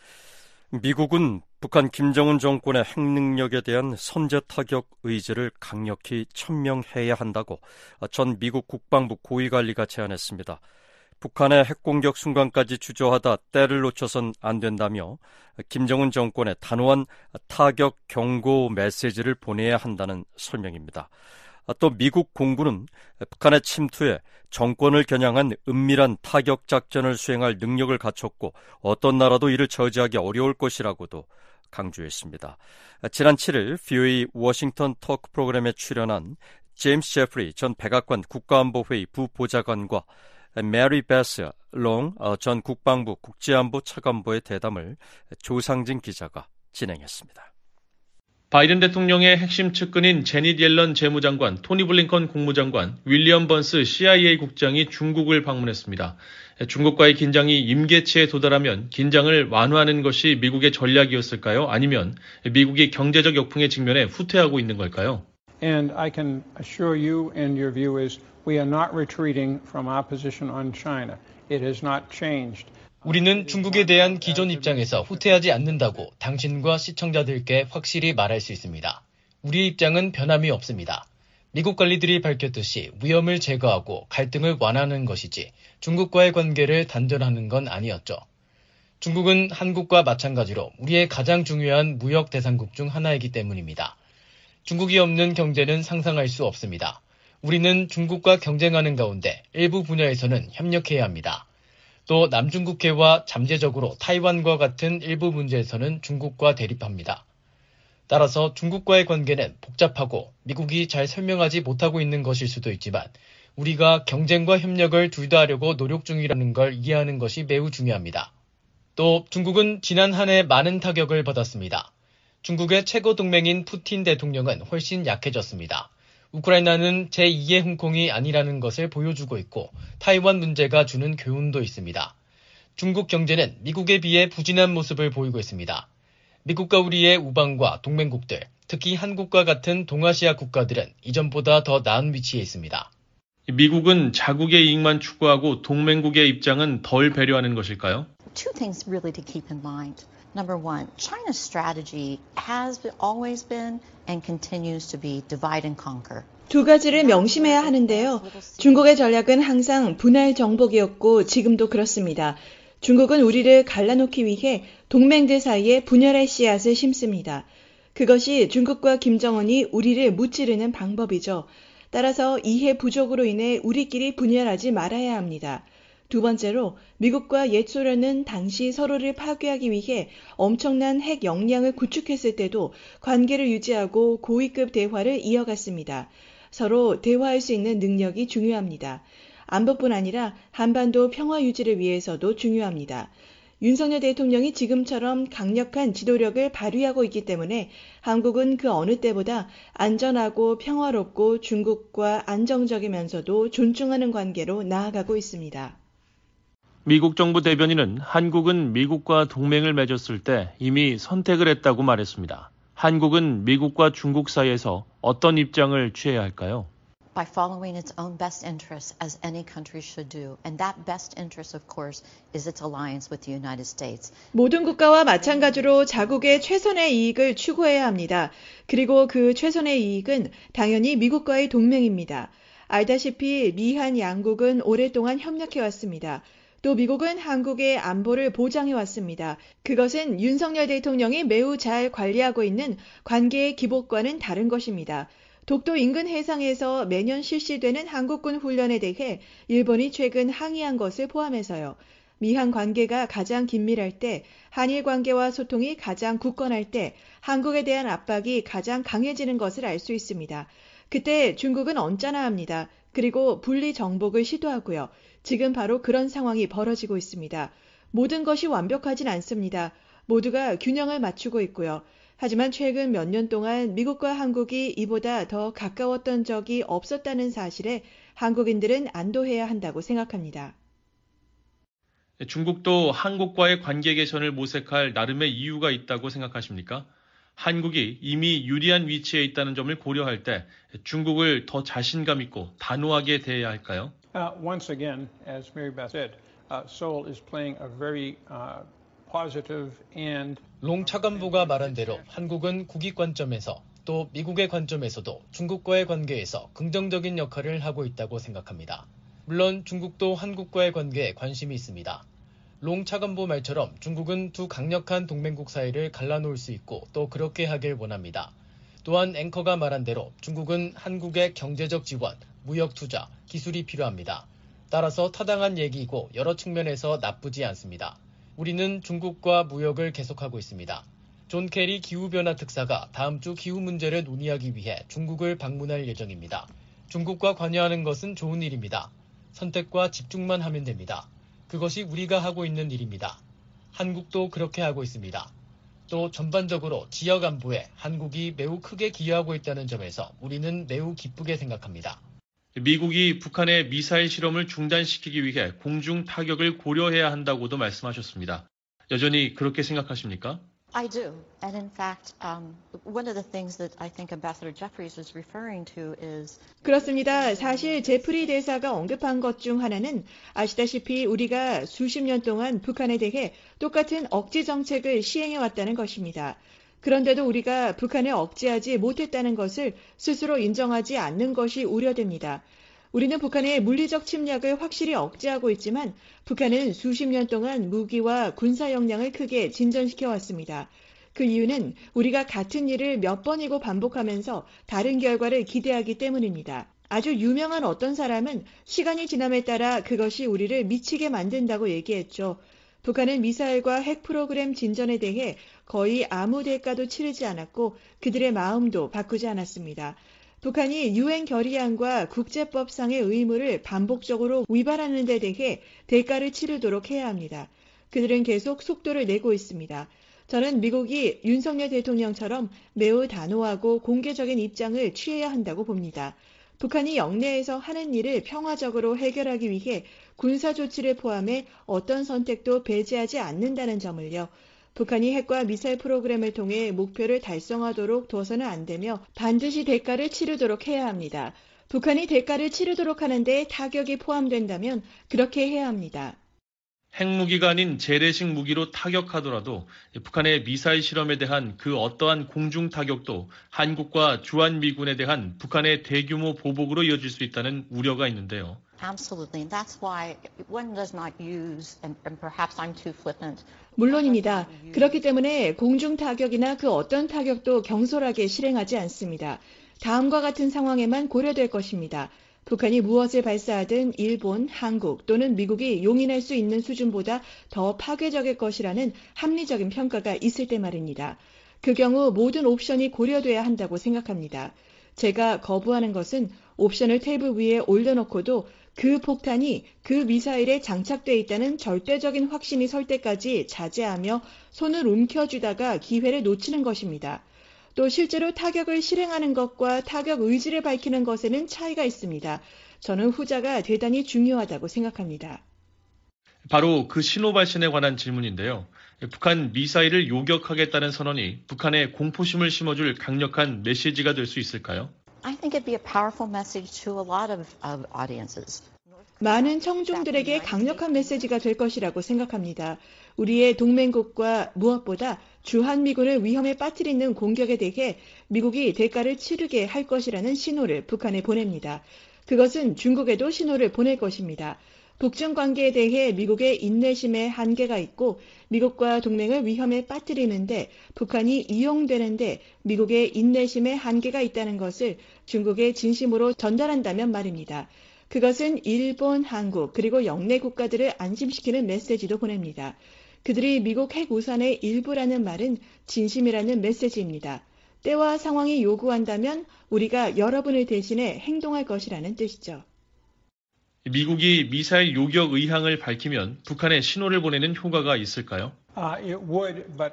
미국은 북한 김정은 정권의 핵능력에 대한 선제 타격 의지를 강력히 천명해야 한다고 전 미국 국방부 고위관리가 제안했습니다. 북한의 핵공격 순간까지 주저하다 때를 놓쳐선 안 된다며 김정은 정권에 단호한 타격 경고 메시지를 보내야 한다는 설명입니다. 또 미국 공군은 북한의 침투에 정권을 겨냥한 은밀한 타격 작전을 수행할 능력을 갖췄고 어떤 나라도 이를 저지하기 어려울 것이라고도 강조했습니다. 지난 7일 VOA 워싱턴 토크 프로그램에 출연한 제임스 제프리 전 백악관 국가안보회의 부보좌관과 메리 베스 롱 전 국방부 국제안보 차관보의 대담을 조상진 기자가 진행했습니다.
바이든 대통령의 핵심 측근인 제닛 옐런 재무장관, 토니 블링컨 국무장관, 윌리엄 번스 CIA 국장이 중국을 방문했습니다. 중국과의 긴장이 임계치에 도달하면 긴장을 완화하는 것이 미국의 전략이었을까요? 아니면 미국이 경제적 역풍에 직면해 후퇴하고 있는 걸까요?
And I can assure you and your view is we are not retreating from our position on China. It has not changed.
우리는 중국에 대한 기존 입장에서 후퇴하지 않는다고 당신과 시청자들께 확실히 말할 수 있습니다. 우리의 입장은 변함이 없습니다. 미국 관리들이 밝혔듯이 위험을 제거하고 갈등을 완화하는 것이지 중국과의 관계를 단절하는 건 아니었죠. 중국은 한국과 마찬가지로 우리의 가장 중요한 무역 대상국 중 하나이기 때문입니다. 중국이 없는 경제는 상상할 수 없습니다. 우리는 중국과 경쟁하는 가운데 일부 분야에서는 협력해야 합니다. 또 남중국해와 잠재적으로 타이완과 같은 일부 문제에서는 중국과 대립합니다. 따라서 중국과의 관계는 복잡하고 미국이 잘 설명하지 못하고 있는 것일 수도 있지만 우리가 경쟁과 협력을 둘 다 하려고 노력 중이라는 걸 이해하는 것이 매우 중요합니다. 또 중국은 지난 한 해 많은 타격을 받았습니다. 중국의 최고 동맹인 푸틴 대통령은 훨씬 약해졌습니다. 우크라이나는 제2의 홍콩이 아니라는 것을 보여주고 있고 타이완 문제가 주는 교훈도 있습니다. 중국 경제는 미국에 비해 부진한 모습을 보이고 있습니다. 미국과 우리의 우방과 동맹국들, 특히 한국과 같은 동아시아 국가들은 이전보다 더 나은 위치에 있습니다.
미국은 자국의 이익만 추구하고 동맹국의 입장은 덜 배려하는 것일까요?
Two things really to keep in mind. Number one, China's strategy has always been and continues to be divide and conquer.
두 가지를 명심해야 하는데요. 중국의 전략은 항상 분할 정복이었고 지금도 그렇습니다. 중국은 우리를 갈라놓기 위해 동맹들 사이에 분열의 씨앗을 심습니다. 그것이 중국과 김정은이 우리를 무찌르는 방법이죠. 따라서 이해 부족으로 인해 우리끼리 분열하지 말아야 합니다. 두 번째로 미국과 옛소련은 당시 서로를 파괴하기 위해 엄청난 핵 역량을 구축했을 때도 관계를 유지하고 고위급 대화를 이어갔습니다. 서로 대화할 수 있는 능력이 중요합니다. 안보뿐 아니라 한반도 평화 유지를 위해서도 중요합니다. 윤석열 대통령이 지금처럼 강력한 지도력을 발휘하고 있기 때문에 한국은 그 어느 때보다 안전하고 평화롭고 중국과 안정적이면서도 존중하는 관계로 나아가고 있습니다.
미국 정부 대변인은 한국은 미국과 동맹을 맺었을 때 이미 선택을 했다고 말했습니다. 한국은 미국과 중국 사이에서 어떤 입장을 취해야 할까요?
By following its own best interests as any country should do. And that best interest, of course, is its alliance with the United States.
모든 국가와 마찬가지로 자국의 최선의 이익을 추구해야 합니다. 그리고 그 최선의 이익은 당연히 미국과의 동맹입니다. 알다시피 미한 양국은 오랫동안 협력해왔습니다. 또 미국은 한국의 안보를 보장해왔습니다. 그것은 윤석열 대통령이 매우 잘 관리하고 있는 관계의 기복과는 다른 것입니다. 독도 인근 해상에서 매년 실시되는 한국군 훈련에 대해 일본이 최근 항의한 것을 포함해서요. 미한 관계가 가장 긴밀할 때, 한일 관계와 소통이 가장 굳건할 때 한국에 대한 압박이 가장 강해지는 것을 알 수 있습니다. 그때 중국은 언짢아 합니다. 그리고 분리 정복을 시도하고요. 지금 바로 그런 상황이 벌어지고 있습니다. 모든 것이 완벽하진 않습니다. 모두가 균형을 맞추고 있고요. 하지만 최근 몇 년 동안 미국과 한국이 이보다 더 가까웠던 적이 없었다는 사실에 한국인들은 안도해야 한다고 생각합니다.
중국도 한국과의 관계 개선을 모색할 나름의 이유가 있다고 생각하십니까? 한국이 이미 유리한 위치에 있다는 점을 고려할 때 중국을 더 자신감 있고 단호하게 대해야 할까요?
Once again, as Mary Beth said, Seoul is playing a very positive and
롱 차관보가 말한 대로 한국은 국익 관점에서 또 미국의 관점에서도 중국과의 관계에서 긍정적인 역할을 하고 있다고 생각합니다. 물론 중국도 한국과의 관계에 관심이 있습니다. 롱 차관보 말처럼 중국은 두 강력한 동맹국 사이를 갈라놓을 수 있고 또 그렇게 하길 원합니다. 또한 앵커가 말한 대로 중국은 한국의 경제적 지원, 무역 투자, 기술이 필요합니다. 따라서 타당한 얘기이고 여러 측면에서 나쁘지 않습니다. 우리는 중국과 무역을 계속하고 있습니다. 존 케리 기후변화 특사가 다음 주 기후 문제를 논의하기 위해 중국을 방문할 예정입니다. 중국과 관여하는 것은 좋은 일입니다. 선택과 집중만 하면 됩니다. 그것이 우리가 하고 있는 일입니다. 한국도 그렇게 하고 있습니다. 또 전반적으로 지역 안보에 한국이 매우 크게 기여하고 있다는 점에서 우리는 매우 기쁘게 생각합니다.
미국이 북한의 미사일 실험을 중단시키기 위해 공중 타격을 고려해야 한다고도 말씀하셨습니다. 여전히 그렇게 생각하십니까?
I do. And in fact, one of the things that I think Ambassador Jeffries is referring to is
그렇습니다. 사실 제프리 대사가 언급한 것 중 하나는 아시다시피 우리가 수십 년 동안 북한에 대해 똑같은 억지 정책을 시행해 왔다는 것입니다. 그런데도 우리가 북한을 억제하지 못했다는 것을 스스로 인정하지 않는 것이 우려됩니다. 우리는 북한의 물리적 침략을 확실히 억제하고 있지만 북한은 수십 년 동안 무기와 군사 역량을 크게 진전시켜 왔습니다. 그 이유는 우리가 같은 일을 몇 번이고 반복하면서 다른 결과를 기대하기 때문입니다. 아주 유명한 어떤 사람은 시간이 지남에 따라 그것이 우리를 미치게 만든다고 얘기했죠. 북한은 미사일과 핵 프로그램 진전에 대해 거의 아무 대가도 치르지 않았고 그들의 마음도 바꾸지 않았습니다. 북한이 유엔 결의안과 국제법상의 의무를 반복적으로 위반하는 데 대해 대가를 치르도록 해야 합니다. 그들은 계속 속도를 내고 있습니다. 저는 미국이 윤석열 대통령처럼 매우 단호하고 공개적인 입장을 취해야 한다고 봅니다. 북한이 영내에서 하는 일을 평화적으로 해결하기 위해 군사 조치를 포함해 어떤 선택도 배제하지 않는다는 점을요. 북한이 핵과 미사일 프로그램을 통해 목표를 달성하도록 둬서는 안 되며 반드시 대가를 치르도록 해야 합니다. 북한이 대가를 치르도록 하는데 타격이 포함된다면 그렇게 해야 합니다.
핵무기가 아닌 재래식 무기로 타격하더라도 북한의 미사일 실험에 대한 그 어떠한 공중 타격도 한국과 주한미군에 대한 북한의 대규모 보복으로 이어질 수 있다는 우려가 있는데요.
Absolutely. And that's why one does not use, and perhaps I'm too flippant.
물론입니다. 그렇기 때문에 공중 타격이나 그 어떤 타격도 경솔하게 실행하지 않습니다. 다음과 같은 상황에만 고려될 것입니다. 북한이 무엇을 발사하든 일본, 한국 또는 미국이 용인할 수 있는 수준보다 더 파괴적일 것이라는 합리적인 평가가 있을 때 말입니다. 그 경우 모든 옵션이 고려돼야 한다고 생각합니다. 제가 거부하는 것은 옵션을 테이블 위에 올려놓고도 그 폭탄이 그 미사일에 장착돼 있다는 절대적인 확신이 설 때까지 자제하며 손을 움켜쥐다가 기회를 놓치는 것입니다. 또 실제로 타격을 실행하는 것과 타격 의지를 밝히는 것에는 차이가 있습니다. 저는 후자가 대단히 중요하다고 생각합니다.
바로 그 신호 발신에 관한 질문인데요. 북한 미사일을 요격하겠다는 선언이 북한에 공포심을 심어줄 강력한 메시지가 될 수 있을까요?
I think it'd be a powerful message to a lot of audiences.
많은 청중들에게 강력한 메시지가 될 것이라고 생각합니다. 우리의 동맹국과 무엇보다 주한미군을 위험에 빠뜨리는 공격에 대해 미국이 대가를 치르게 할 것이라는 신호를 북한에 보냅니다. 그것은 중국에도 신호를 보낼 것입니다. 북중 관계에 대해 미국의 인내심에 한계가 있고 미국과 동맹을 위험에 빠뜨리는데 북한이 이용되는데 미국의 인내심에 한계가 있다는 것을 중국에 진심으로 전달한다면 말입니다. 그것은 일본, 한국 그리고 영내 국가들을 안심시키는 메시지도 보냅니다. 그들이 미국 핵 우산의 일부라는 말은 진심이라는 메시지입니다. 때와 상황이 요구한다면 우리가 여러분을 대신해 행동할 것이라는 뜻이죠.
미국이 미사일 요격 의향을 밝히면 북한에 신호를 보내는 효과가 있을까요?
It would, but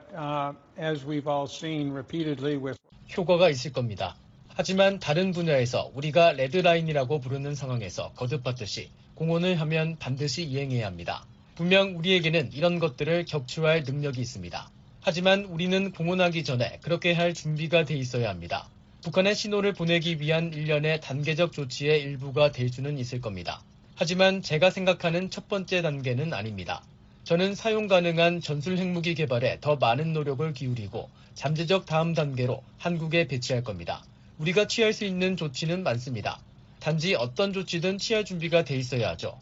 as we've all seen repeatedly with
효과가 있을 겁니다. 하지만 다른 분야에서 우리가 레드라인이라고 부르는 상황에서 거듭받듯이 공언을 하면 반드시 이행해야 합니다. 분명 우리에게는 이런 것들을 격추할 능력이 있습니다. 하지만 우리는 공언하기 전에 그렇게 할 준비가 돼 있어야 합니다. 북한에 신호를 보내기 위한 일련의 단계적 조치의 일부가 될 수는 있을 겁니다. 하지만 제가 생각하는 첫 번째 단계는 아닙니다. 저는 사용 가능한 전술 핵무기 개발에 더 많은 노력을 기울이고 잠재적 다음 단계로 한국에 배치할 겁니다. 우리가 취할 수 있는 조치는 많습니다. 단지 어떤 조치든 취할 준비가 돼 있어야 하죠.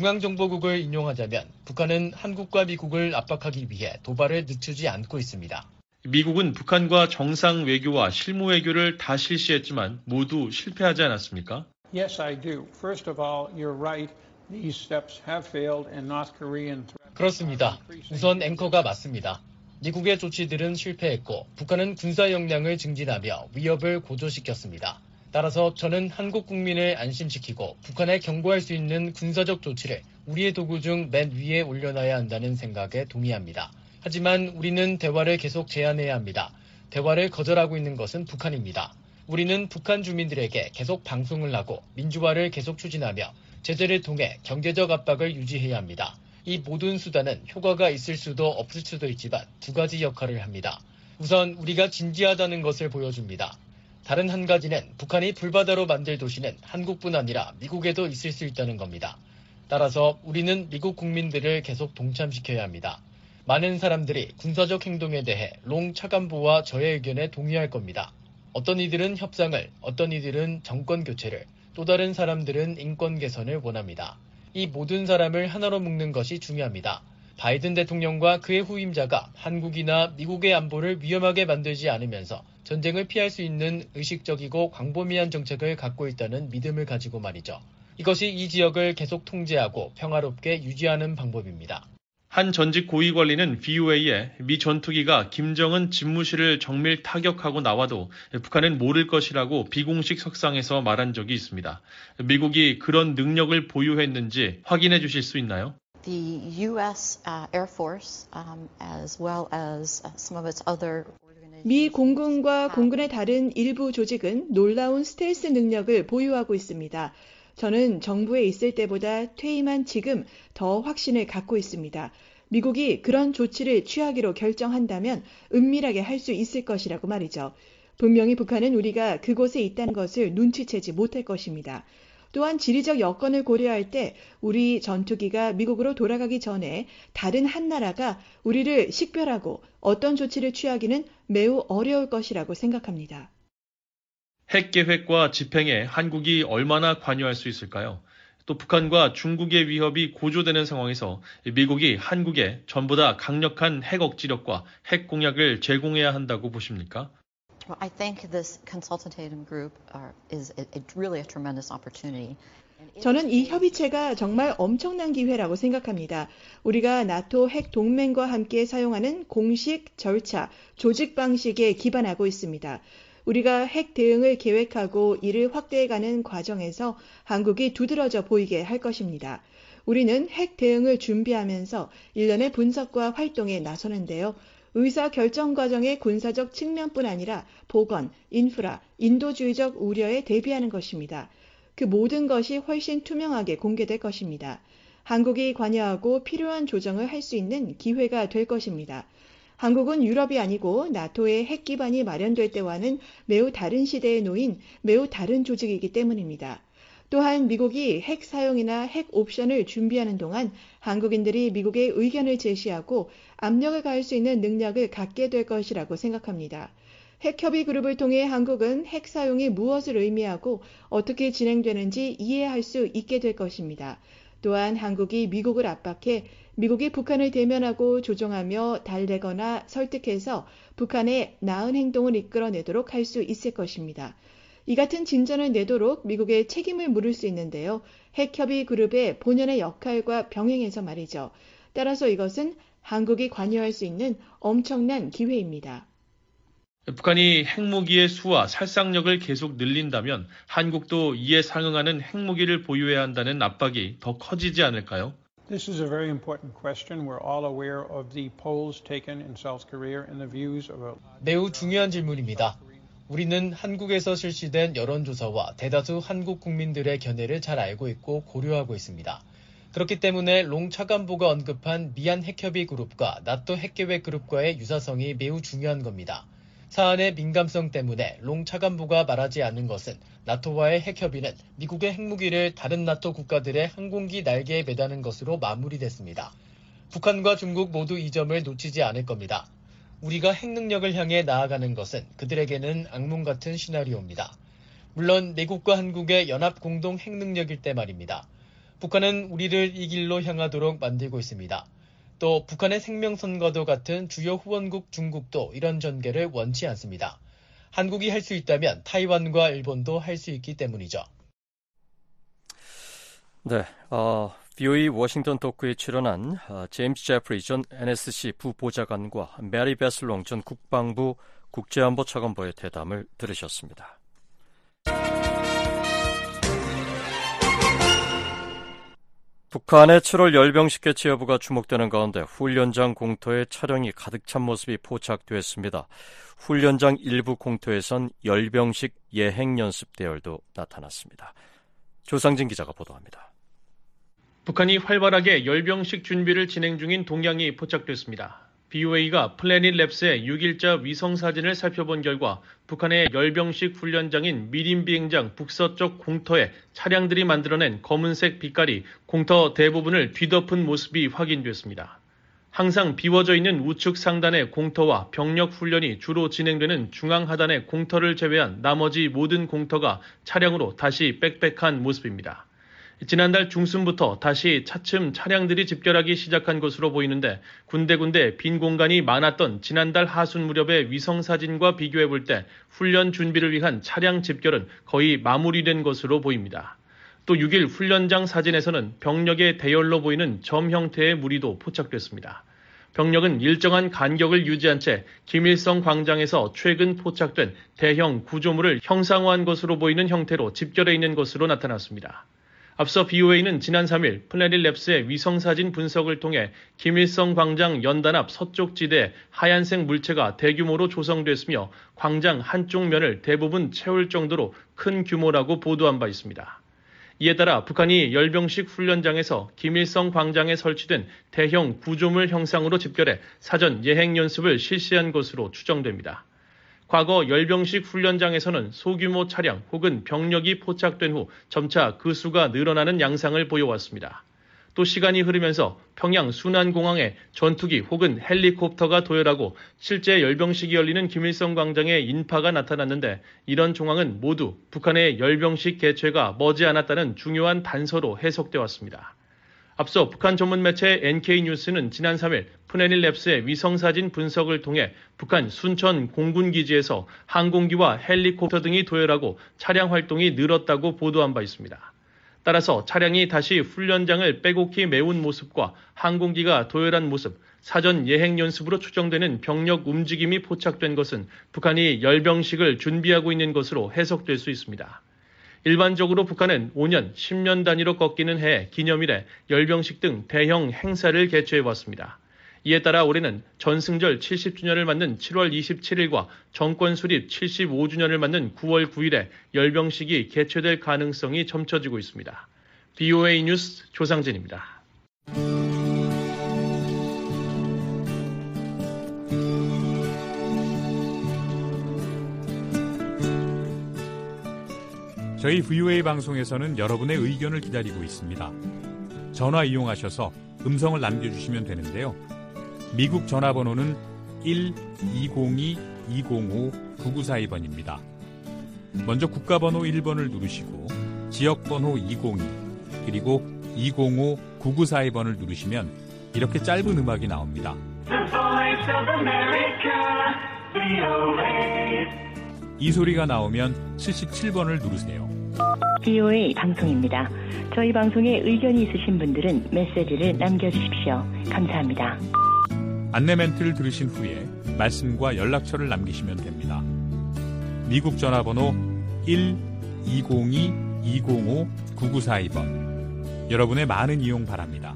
중앙정보국을 인용하자면 북한은 한국과 미국을 압박하기 위해 도발을 늦추지 않고 있습니다.
미국은 북한과 정상 외교와 실무 외교를 다 실시했지만 모두 실패하지 않았습니까?
yes, I do. First of all, you're right. These steps have failed and North Korean
그렇습니다. 우선 앵커가 맞습니다. 미국의 조치들은 실패했고 북한은 군사 역량을 증진하며 위협을 고조시켰습니다. 따라서 저는 한국 국민을 안심시키고 북한에 경고할 수 있는 군사적 조치를 우리의 도구 중 맨 위에 올려놔야 한다는 생각에 동의합니다. 하지만 우리는 대화를 계속 제안해야 합니다. 대화를 거절하고 있는 것은 북한입니다. 우리는 북한 주민들에게 계속 방송을 하고 민주화를 계속 추진하며 제재를 통해 경제적 압박을 유지해야 합니다. 이 모든 수단은 효과가 있을 수도 없을 수도 있지만 두 가지 역할을 합니다. 우선 우리가 진지하다는 것을 보여줍니다. 다른 한 가지는 북한이 불바다로 만들 도시는 한국뿐 아니라 미국에도 있을 수 있다는 겁니다. 따라서 우리는 미국 국민들을 계속 동참시켜야 합니다. 많은 사람들이 군사적 행동에 대해 롱 차관보와 저의 의견에 동의할 겁니다. 어떤 이들은 협상을, 어떤 이들은 정권 교체를, 또 다른 사람들은 인권 개선을 원합니다. 이 모든 사람을 하나로 묶는 것이 중요합니다. 바이든 대통령과 그의 후임자가 한국이나 미국의 안보를 위험하게 만들지 않으면서 전쟁을 피할 수 있는 의식적이고 광범위한 정책을 갖고 있다는 믿음을 가지고 말이죠. 이것이 이 지역을 계속 통제하고 평화롭게 유지하는 방법입니다.
한 전직 고위 관리는 VOA에 미 전투기가 김정은 집무실을 정밀 타격하고 나와도 북한은 모를 것이라고 비공식 석상에서 말한 적이 있습니다. 미국이 그런 능력을 보유했는지 확인해 주실 수 있나요?
The U.S. Air Force, as well as some of its other
미 공군과 공군의 다른 일부 조직은 놀라운 스텔스 능력을 보유하고 있습니다. 저는 정부에 있을 때보다 퇴임한 지금 더 확신을 갖고 있습니다. 미국이 그런 조치를 취하기로 결정한다면 은밀하게 할 수 있을 것이라고 말이죠. 분명히 북한은 우리가 그곳에 있다는 것을 눈치채지 못할 것입니다. 또한 지리적 여건을 고려할 때 우리 전투기가 미국으로 돌아가기 전에 다른 한 나라가 우리를 식별하고 어떤 조치를 취하기는 매우 어려울 것이라고 생각합니다.
핵 계획과 집행에 한국이 얼마나 관여할 수 있을까요? 또 북한과 중국의 위협이 고조되는 상황에서 미국이 한국에 전보다 강력한 핵 억지력과 핵 공약을 제공해야 한다고 보십니까?
I think this consultative group is really a tremendous opportunity.
저는 이 협의체가 정말 엄청난 기회라고 생각합니다. 우리가 나토 핵 동맹과 함께 사용하는 공식, 절차, 조직 방식에 기반하고 있습니다. 우리가 핵 대응을 계획하고 이를 확대해가는 과정에서 한국이 두드러져 보이게 할 것입니다. 우리는 핵 대응을 준비하면서 일련의 분석과 활동에 나서는데요. 의사결정 과정의 군사적 측면뿐 아니라 보건, 인프라, 인도주의적 우려에 대비하는 것입니다. 그 모든 것이 훨씬 투명하게 공개될 것입니다. 한국이 관여하고 필요한 조정을 할 수 있는 기회가 될 것입니다. 한국은 유럽이 아니고 나토의 핵 기반이 마련될 때와는 매우 다른 시대에 놓인 매우 다른 조직이기 때문입니다. 또한 미국이 핵 사용이나 핵 옵션을 준비하는 동안 한국인들이 미국의 의견을 제시하고 압력을 가할 수 있는 능력을 갖게 될 것이라고 생각합니다. 핵협의 그룹을 통해 한국은 핵 사용이 무엇을 의미하고 어떻게 진행되는지 이해할 수 있게 될 것입니다. 또한 한국이 미국을 압박해 미국이 북한을 대면하고 조정하며 달래거나 설득해서 북한의 나은 행동을 이끌어내도록 할 수 있을 것입니다. 이 같은 진전을 내도록 미국의 책임을 물을 수 있는데요. 핵협의 그룹의 본연의 역할과 병행해서 말이죠. 따라서 이것은 한국이 관여할 수 있는 엄청난 기회입니다.
북한이 핵무기의 수와 살상력을 계속 늘린다면 한국도 이에 상응하는 핵무기를 보유해야 한다는 압박이 더 커지지 않을까요?
This is a very important question. We're all aware of the polls taken in South Korea and the views of
매우 중요한 질문입니다. 우리는 한국에서 실시된 여론조사와 대다수 한국 국민들의 견해를 잘 알고 있고 고려하고 있습니다. 그렇기 때문에 롱 차관보가 언급한 미얀 핵협의 그룹과 나토 핵계획 그룹과의 유사성이 매우 중요한 겁니다. 사안의 민감성 때문에 롱 차관보가 말하지 않은 것은 나토와의 핵협의는 미국의 핵무기를 다른 나토 국가들의 항공기 날개에 매다는 것으로 마무리됐습니다. 북한과 중국 모두 이 점을 놓치지 않을 겁니다. 우리가 핵능력을 향해 나아가는 것은 그들에게는 악몽 같은 시나리오입니다. 물론 미국과 한국의 연합 공동 핵능력일 때 말입니다. 북한은 우리를 이 길로 향하도록 만들고 있습니다. 또 북한의 생명선과도 같은 주요 후원국 중국도 이런 전개를 원치 않습니다. 한국이 할 수 있다면 타이완과 일본도 할 수 있기 때문이죠.
네, VOA 워싱턴 토크에 출연한 제임스 제프리 전 NSC 부보좌관과 메리 베슬롱 전 국방부 국제안보 차관보의 대담을 들으셨습니다. 북한의 7월 열병식 개최 여부가 주목되는 가운데 훈련장 공터에 차량이 가득 찬 모습이 포착됐습니다. 훈련장 일부 공터에선 열병식 예행연습 대열도 나타났습니다. 조상진 기자가 보도합니다.
북한이 활발하게 열병식 준비를 진행 중인 동향이 포착됐습니다. BOA가 플래닛 랩스의 6일자 위성사진을 살펴본 결과 북한의 열병식 훈련장인 미림 비행장 북서쪽 공터에 차량들이 만들어낸 검은색 빛깔이 공터 대부분을 뒤덮은 모습이 확인됐습니다. 항상 비워져 있는 우측 상단의 공터와 병력 훈련이 주로 진행되는 중앙 하단의 공터를 제외한 나머지 모든 공터가 차량으로 다시 빽빽한 모습입니다. 지난달 중순부터 다시 차츰 차량들이 집결하기 시작한 것으로 보이는데 군데군데 빈 공간이 많았던 지난달 하순 무렵의 위성사진과 비교해 볼 때 훈련 준비를 위한 차량 집결은 거의 마무리된 것으로 보입니다. 또 6일 훈련장 사진에서는 병력의 대열로 보이는 점 형태의 무리도 포착됐습니다. 병력은 일정한 간격을 유지한 채 김일성 광장에서 최근 포착된 대형 구조물을 형상화한 것으로 보이는 형태로 집결해 있는 것으로 나타났습니다. 앞서 BOA는 지난 3일 플래닛 랩스의 위성사진 분석을 통해 김일성 광장 연단 앞 서쪽 지대에 하얀색 물체가 대규모로 조성됐으며 광장 한쪽 면을 대부분 채울 정도로 큰 규모라고 보도한 바 있습니다. 이에 따라 북한이 열병식 훈련장에서 김일성 광장에 설치된 대형 구조물 형상으로 집결해 사전 예행 연습을 실시한 것으로 추정됩니다. 과거 열병식 훈련장에서는 소규모 차량 혹은 병력이 포착된 후 점차 그 수가 늘어나는 양상을 보여왔습니다. 또 시간이 흐르면서 평양 순안공항에 전투기 혹은 헬리콥터가 도열하고 실제 열병식이 열리는 김일성 광장에 인파가 나타났는데 이런 정황은 모두 북한의 열병식 개최가 머지않았다는 중요한 단서로 해석돼 왔습니다. 앞서 북한 전문 매체 NK뉴스는 지난 3일 플래닛 랩스의 위성사진 분석을 통해 북한 순천 공군기지에서 항공기와 헬리콥터 등이 도열하고 차량 활동이 늘었다고 보도한 바 있습니다. 따라서 차량이 다시 훈련장을 빼곡히 메운 모습과 항공기가 도열한 모습, 사전 예행 연습으로 추정되는 병력 움직임이 포착된 것은 북한이 열병식을 준비하고 있는 것으로 해석될 수 있습니다. 일반적으로 북한은 5년, 10년 단위로 꺾이는 해 기념일에 열병식 등 대형 행사를 개최해왔습니다. 이에 따라 올해는 전승절 70주년을 맞는 7월 27일과 정권 수립 75주년을 맞는 9월 9일에 열병식이 개최될 가능성이 점쳐지고 있습니다. BOA 뉴스 조상진입니다.
저희 VOA 방송에서는 여러분의 의견을 기다리고 있습니다. 전화 이용하셔서 음성을 남겨주시면 되는데요. 미국 전화번호는 1-202-205-9942번입니다. 먼저 국가번호 1번을 누르시고 지역번호 202 그리고 205-9942번을 누르시면 이렇게 짧은 음악이 나옵니다. 이 소리가 나오면 77번을 누르세요.
VOA 방송입니다. 저희 방송에 의견이 있으신 분들은 메시지를 남겨주십시오. 감사합니다.
안내 멘트를 들으신 후에 말씀과 연락처를 남기시면 됩니다. 미국 전화번호 1-202-205-9942번. 여러분의 많은 이용 바랍니다.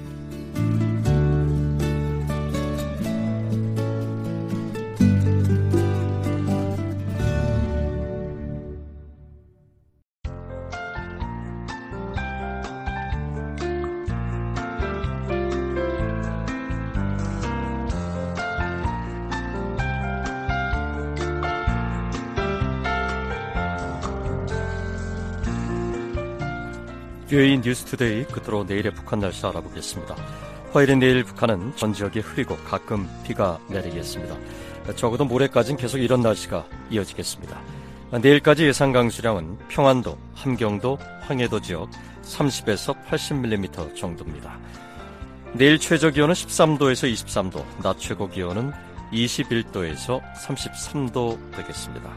VOA 뉴스투데이 끝으로 내일의 북한 날씨 알아보겠습니다. 화요일인 내일 북한은 전 지역이 흐리고 가끔 비가 내리겠습니다. 적어도 모레까지는 계속 이런 날씨가 이어지겠습니다. 내일까지 예상 강수량은 평안도, 함경도, 황해도 지역 30에서 80mm 정도입니다. 내일 최저 기온은 13도에서 23도, 낮 최고 기온은 21도에서 33도 되겠습니다.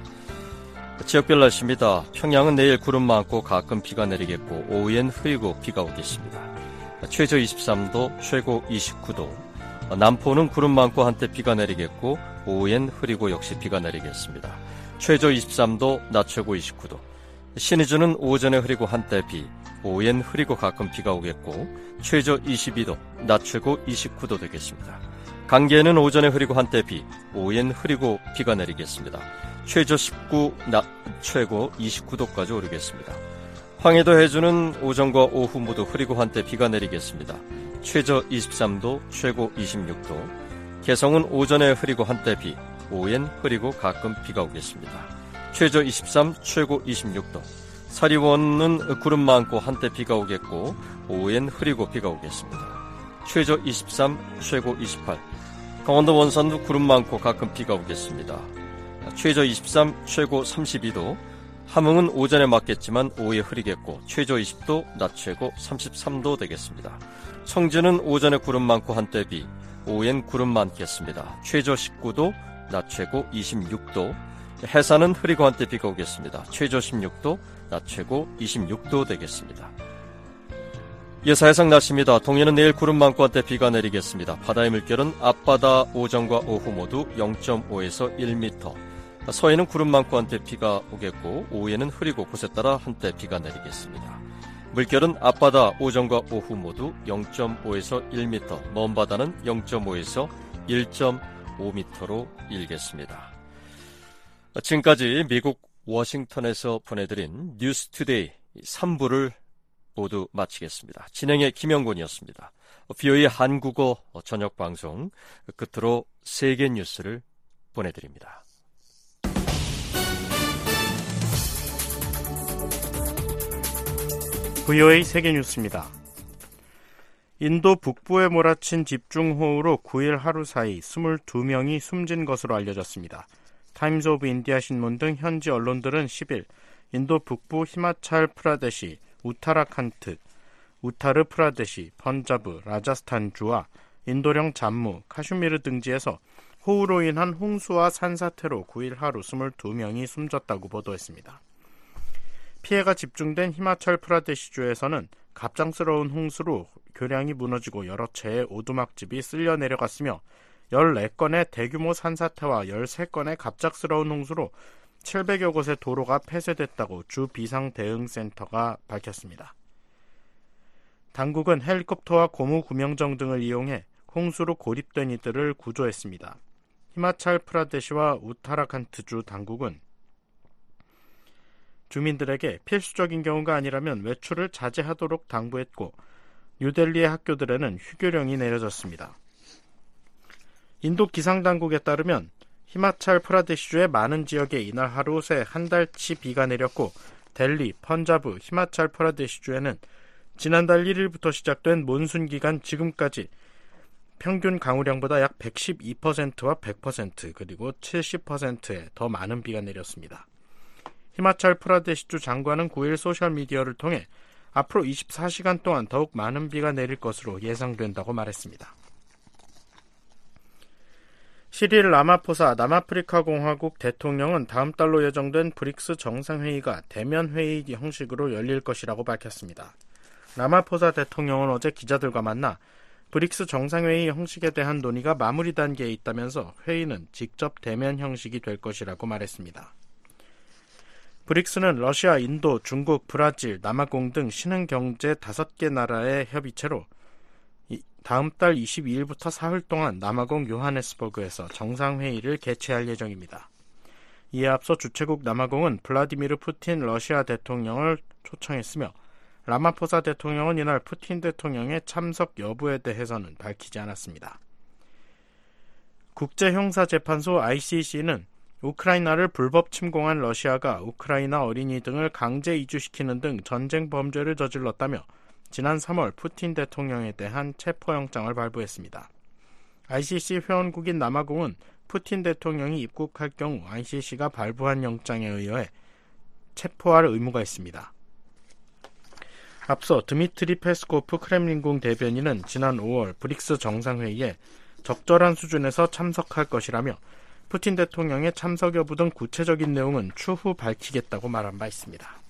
지역별 날씨입니다. 평양은 내일 구름 많고 가끔 비가 내리겠고 오후엔 흐리고 비가 오겠습니다. 최저 23도, 최고 29도. 남포는 구름 많고 한때 비가 내리겠고 오후엔 흐리고 역시 비가 내리겠습니다. 최저 23도, 낮 최고 29도. 신의주는 오전에 흐리고 한때 비, 오후엔 흐리고 가끔 비가 오겠고 최저 22도, 낮 최고 29도 되겠습니다. 강계는 오전에 흐리고 한때 비, 오후엔 흐리고 비가 내리겠습니다. 최저 19, 낮 최고 29도까지 오르겠습니다. 황해도 해주는 오전과 오후 모두 흐리고 한때 비가 내리겠습니다. 최저 23도, 최고 26도. 개성은 오전에 흐리고 한때 비, 오후엔 흐리고 가끔 비가 오겠습니다. 최저 23, 최고 26도. 사리원은 구름 많고 한때 비가 오겠고 오후엔 흐리고 비가 오겠습니다. 최저 23, 최고 28. 강원도 원산도 구름 많고 가끔 비가 오겠습니다. 최저 23, 최고 32도. 함흥은 오전에 맑겠지만 오후에 흐리겠고 최저 20도, 낮 최고 33도 되겠습니다. 청주는 오전에 구름 많고 한때 비, 오후엔 구름 많겠습니다. 최저 19도, 낮 최고 26도. 해산은 흐리고 한때 비가 오겠습니다. 최저 16도, 낮 최고 26도 되겠습니다. 예사해상 날씨입니다. 동해는 내일 구름 많고 한때 비가 내리겠습니다. 바다의 물결은 앞바다 오전과 오후 모두 0.5에서 1m. 서해는 구름 많고 한때 비가 오겠고 오후에는 흐리고 곳에 따라 한때 비가 내리겠습니다. 물결은 앞바다 오전과 오후 모두 0.5에서 1m, 먼 바다는 0.5에서 1.5m로 일겠습니다. 지금까지 미국 워싱턴에서 보내드린 뉴스투데이 3부를 모두 마치겠습니다. 진행의 김영곤이었습니다. VOA 한국어 저녁 방송 끝으로 세계 뉴스를 보내드립니다.
VOA 세계뉴스입니다. 인도 북부에 몰아친 집중호우로 9일 하루 사이 22명이 숨진 것으로 알려졌습니다. 타임즈 오브 인디아 신문 등 현지 언론들은 10일 인도 북부 히마찰 프라데시, 우타라칸트, 우타르 프라데시, 펀자브, 라자스탄주와 인도령 잠무, 카슈미르 등지에서 호우로 인한 홍수와 산사태로 9일 하루 22명이 숨졌다고 보도했습니다. 피해가 집중된 히마찰 프라데시주에서는 갑작스러운 홍수로 교량이 무너지고 여러 채의 오두막집이 쓸려 내려갔으며 14건의 대규모 산사태와 13건의 갑작스러운 홍수로 700여 곳의 도로가 폐쇄됐다고 주 비상대응센터가 밝혔습니다. 당국은 헬리콥터와 고무 구명정 등을 이용해 홍수로 고립된 이들을 구조했습니다. 히마찰 프라데시와 우타라칸트주 당국은 주민들에게 필수적인 경우가 아니라면 외출을 자제하도록 당부했고 뉴델리의 학교들에는 휴교령이 내려졌습니다. 인도 기상당국에 따르면 히마찰 프라데시주의 많은 지역에 이날 하루 새 한 달치 비가 내렸고 델리, 펀자브, 히마찰 프라데시주에는 지난달 1일부터 시작된 몬순 기간 지금까지 평균 강우량보다 약 112%와 100% 그리고 70%에 더 많은 비가 내렸습니다. 히마찰 프라데시주 장관은 9일 소셜미디어를 통해 앞으로 24시간 동안 더욱 많은 비가 내릴 것으로 예상된다고 말했습니다. 시릴 라마포사 남아프리카 공화국 대통령은 다음 달로 예정된 브릭스 정상회의가 대면회의 형식으로 열릴 것이라고 밝혔습니다. 라마포사 대통령은 어제 기자들과 만나 브릭스 정상회의 형식에 대한 논의가 마무리 단계에 있다면서 회의는 직접 대면 형식이 될 것이라고 말했습니다. 브릭스는 러시아, 인도, 중국, 브라질, 남아공 등 신흥경제 5개 나라의 협의체로 다음 달 22일부터 사흘 동안 남아공 요하네스버그에서 정상회의를 개최할 예정입니다. 이에 앞서 주최국 남아공은 블라디미르 푸틴 러시아 대통령을 초청했으며 라마포사 대통령은 이날 푸틴 대통령의 참석 여부에 대해서는 밝히지 않았습니다. 국제형사재판소 ICC는 우크라이나를 불법 침공한 러시아가 우크라이나 어린이 등을 강제 이주시키는 등 전쟁 범죄를 저질렀다며 지난 3월 푸틴 대통령에 대한 체포영장을 발부했습니다. ICC 회원국인 남아공은 푸틴 대통령이 입국할 경우 ICC가 발부한 영장에 의해 체포할 의무가 있습니다. 앞서 드미트리 페스코프 크렘린궁 대변인은 지난 5월 브릭스 정상회의에 적절한 수준에서 참석할 것이라며 푸틴 대통령의 참석 여부 등 구체적인 내용은 추후 밝히겠다고 말한 바 있습니다.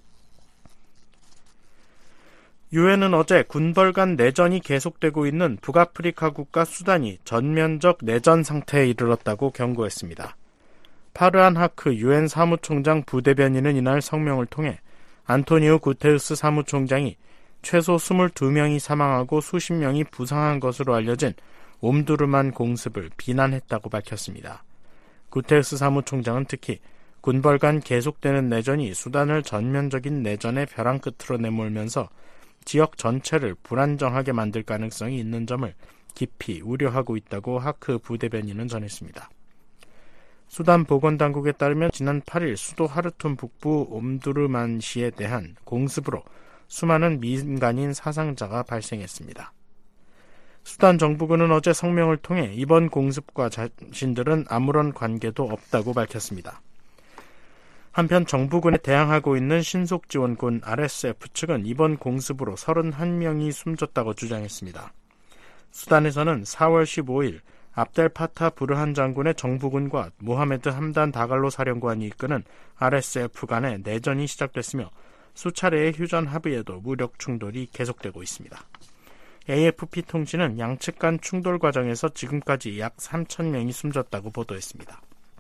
유엔은 어제 군벌 간 내전이 계속되고 있는 북아프리카 국가 수단이 전면적 내전 상태에 이르렀다고 경고했습니다. 파르한 하크 유엔 사무총장 부대변인은 이날 성명을 통해 안토니우 구테우스 사무총장이 최소 22명이 사망하고 수십 명이 부상한 것으로 알려진 옴두르만 공습을 비난했다고 밝혔습니다. 구테우스 사무총장은 특히 군벌 간 계속되는 내전이 수단을 전면적인 내전의 벼랑 끝으로 내몰면서 지역 전체를 불안정하게 만들 가능성이 있는 점을 깊이 우려하고 있다고 하크 부대변인은 전했습니다. 수단 보건당국에 따르면 지난 8일 수도 하르툼 북부 옴두르만시에 대한 공습으로 수많은 민간인 사상자가 발생했습니다. 수단 정부군은 어제 성명을 통해 이번 공습과 자신들은 아무런 관계도 없다고 밝혔습니다. 한편 정부군에 대항하고 있는 신속지원군 RSF 측은 이번 공습으로 31명이 숨졌다고 주장했습니다. 수단에서는 4월 15일 압델파타 부르한 장군의 정부군과 모하메드 함단 다갈로 사령관이 이끄는 RSF 간의 내전이 시작됐으며 수차례의 휴전 합의에도 무력 충돌이 계속되고 있습니다. AFP 통신은 양측 간 충돌 과정에서 지금까지 약 3,000명이 숨졌다고 보도했습니다.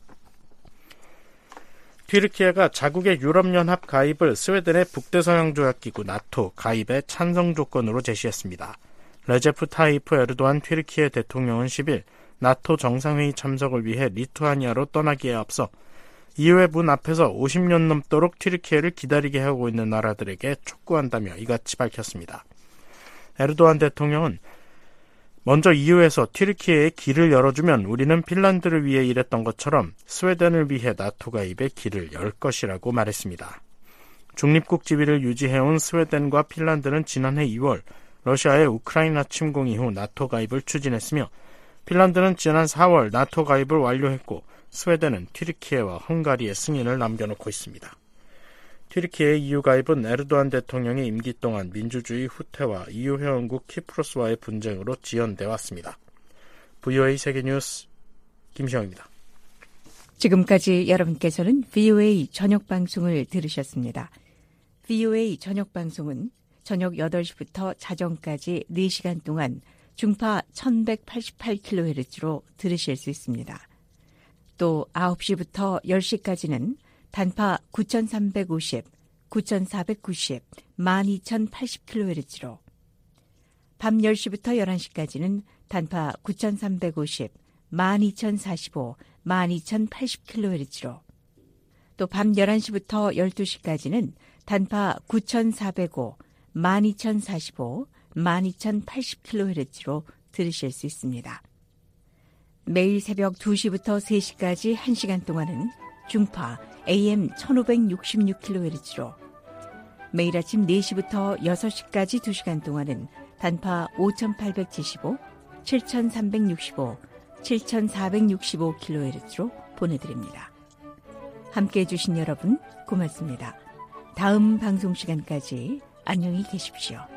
튀르키예가 자국의 유럽연합 가입을 스웨덴의 북대서양조약기구 나토 가입의 찬성 조건으로 제시했습니다. 레제프 타이프 에르도안 튀르키예 대통령은 10일 나토 정상회의 참석을 위해 리투아니아로 떠나기에 앞서 EU의 문 앞에서 50년 넘도록 튀르키예를 기다리게 하고 있는 나라들에게 촉구한다며 이같이 밝혔습니다. 에르도안 대통령은 먼저 EU에서 튀르키예의 길을 열어주면 우리는 핀란드를 위해 일했던 것처럼 스웨덴을 위해 나토 가입의 길을 열 것이라고 말했습니다. 중립국 지위를 유지해온 스웨덴과 핀란드는 지난해 2월 러시아의 우크라이나 침공 이후 나토 가입을 추진했으며 핀란드는 지난 4월 나토 가입을 완료했고 스웨덴은 튀르키예와 헝가리의 승인을 남겨놓고 있습니다. 튀르키예의 EU 가입은 에르도안 대통령의 임기 동안 민주주의 후퇴와 EU 회원국 키프로스와의 분쟁으로 지연돼 왔습니다. VOA 세계뉴스 김시영입니다.
지금까지 여러분께서는 VOA 저녁방송을 들으셨습니다. VOA 저녁방송은 저녁 8시부터 자정까지 4시간 동안 중파 1188kHz로 들으실 수 있습니다. 또 9시부터 10시까지는 단파 9350, 9490, 12080kHz로 밤 10시부터 11시까지는 단파 9350, 12045, 12080kHz로 또 밤 11시부터 12시까지는 단파 9405, 12045, 12080kHz로 들으실 수 있습니다. 매일 새벽 2시부터 3시까지 1시간 동안은 중파 AM 1566kHz로 매일 아침 4시부터 6시까지 2시간 동안은 단파 5875, 7365, 7465kHz로 보내드립니다. 함께해 주신 여러분 고맙습니다. 다음 방송 시간까지
안녕히 계십시오.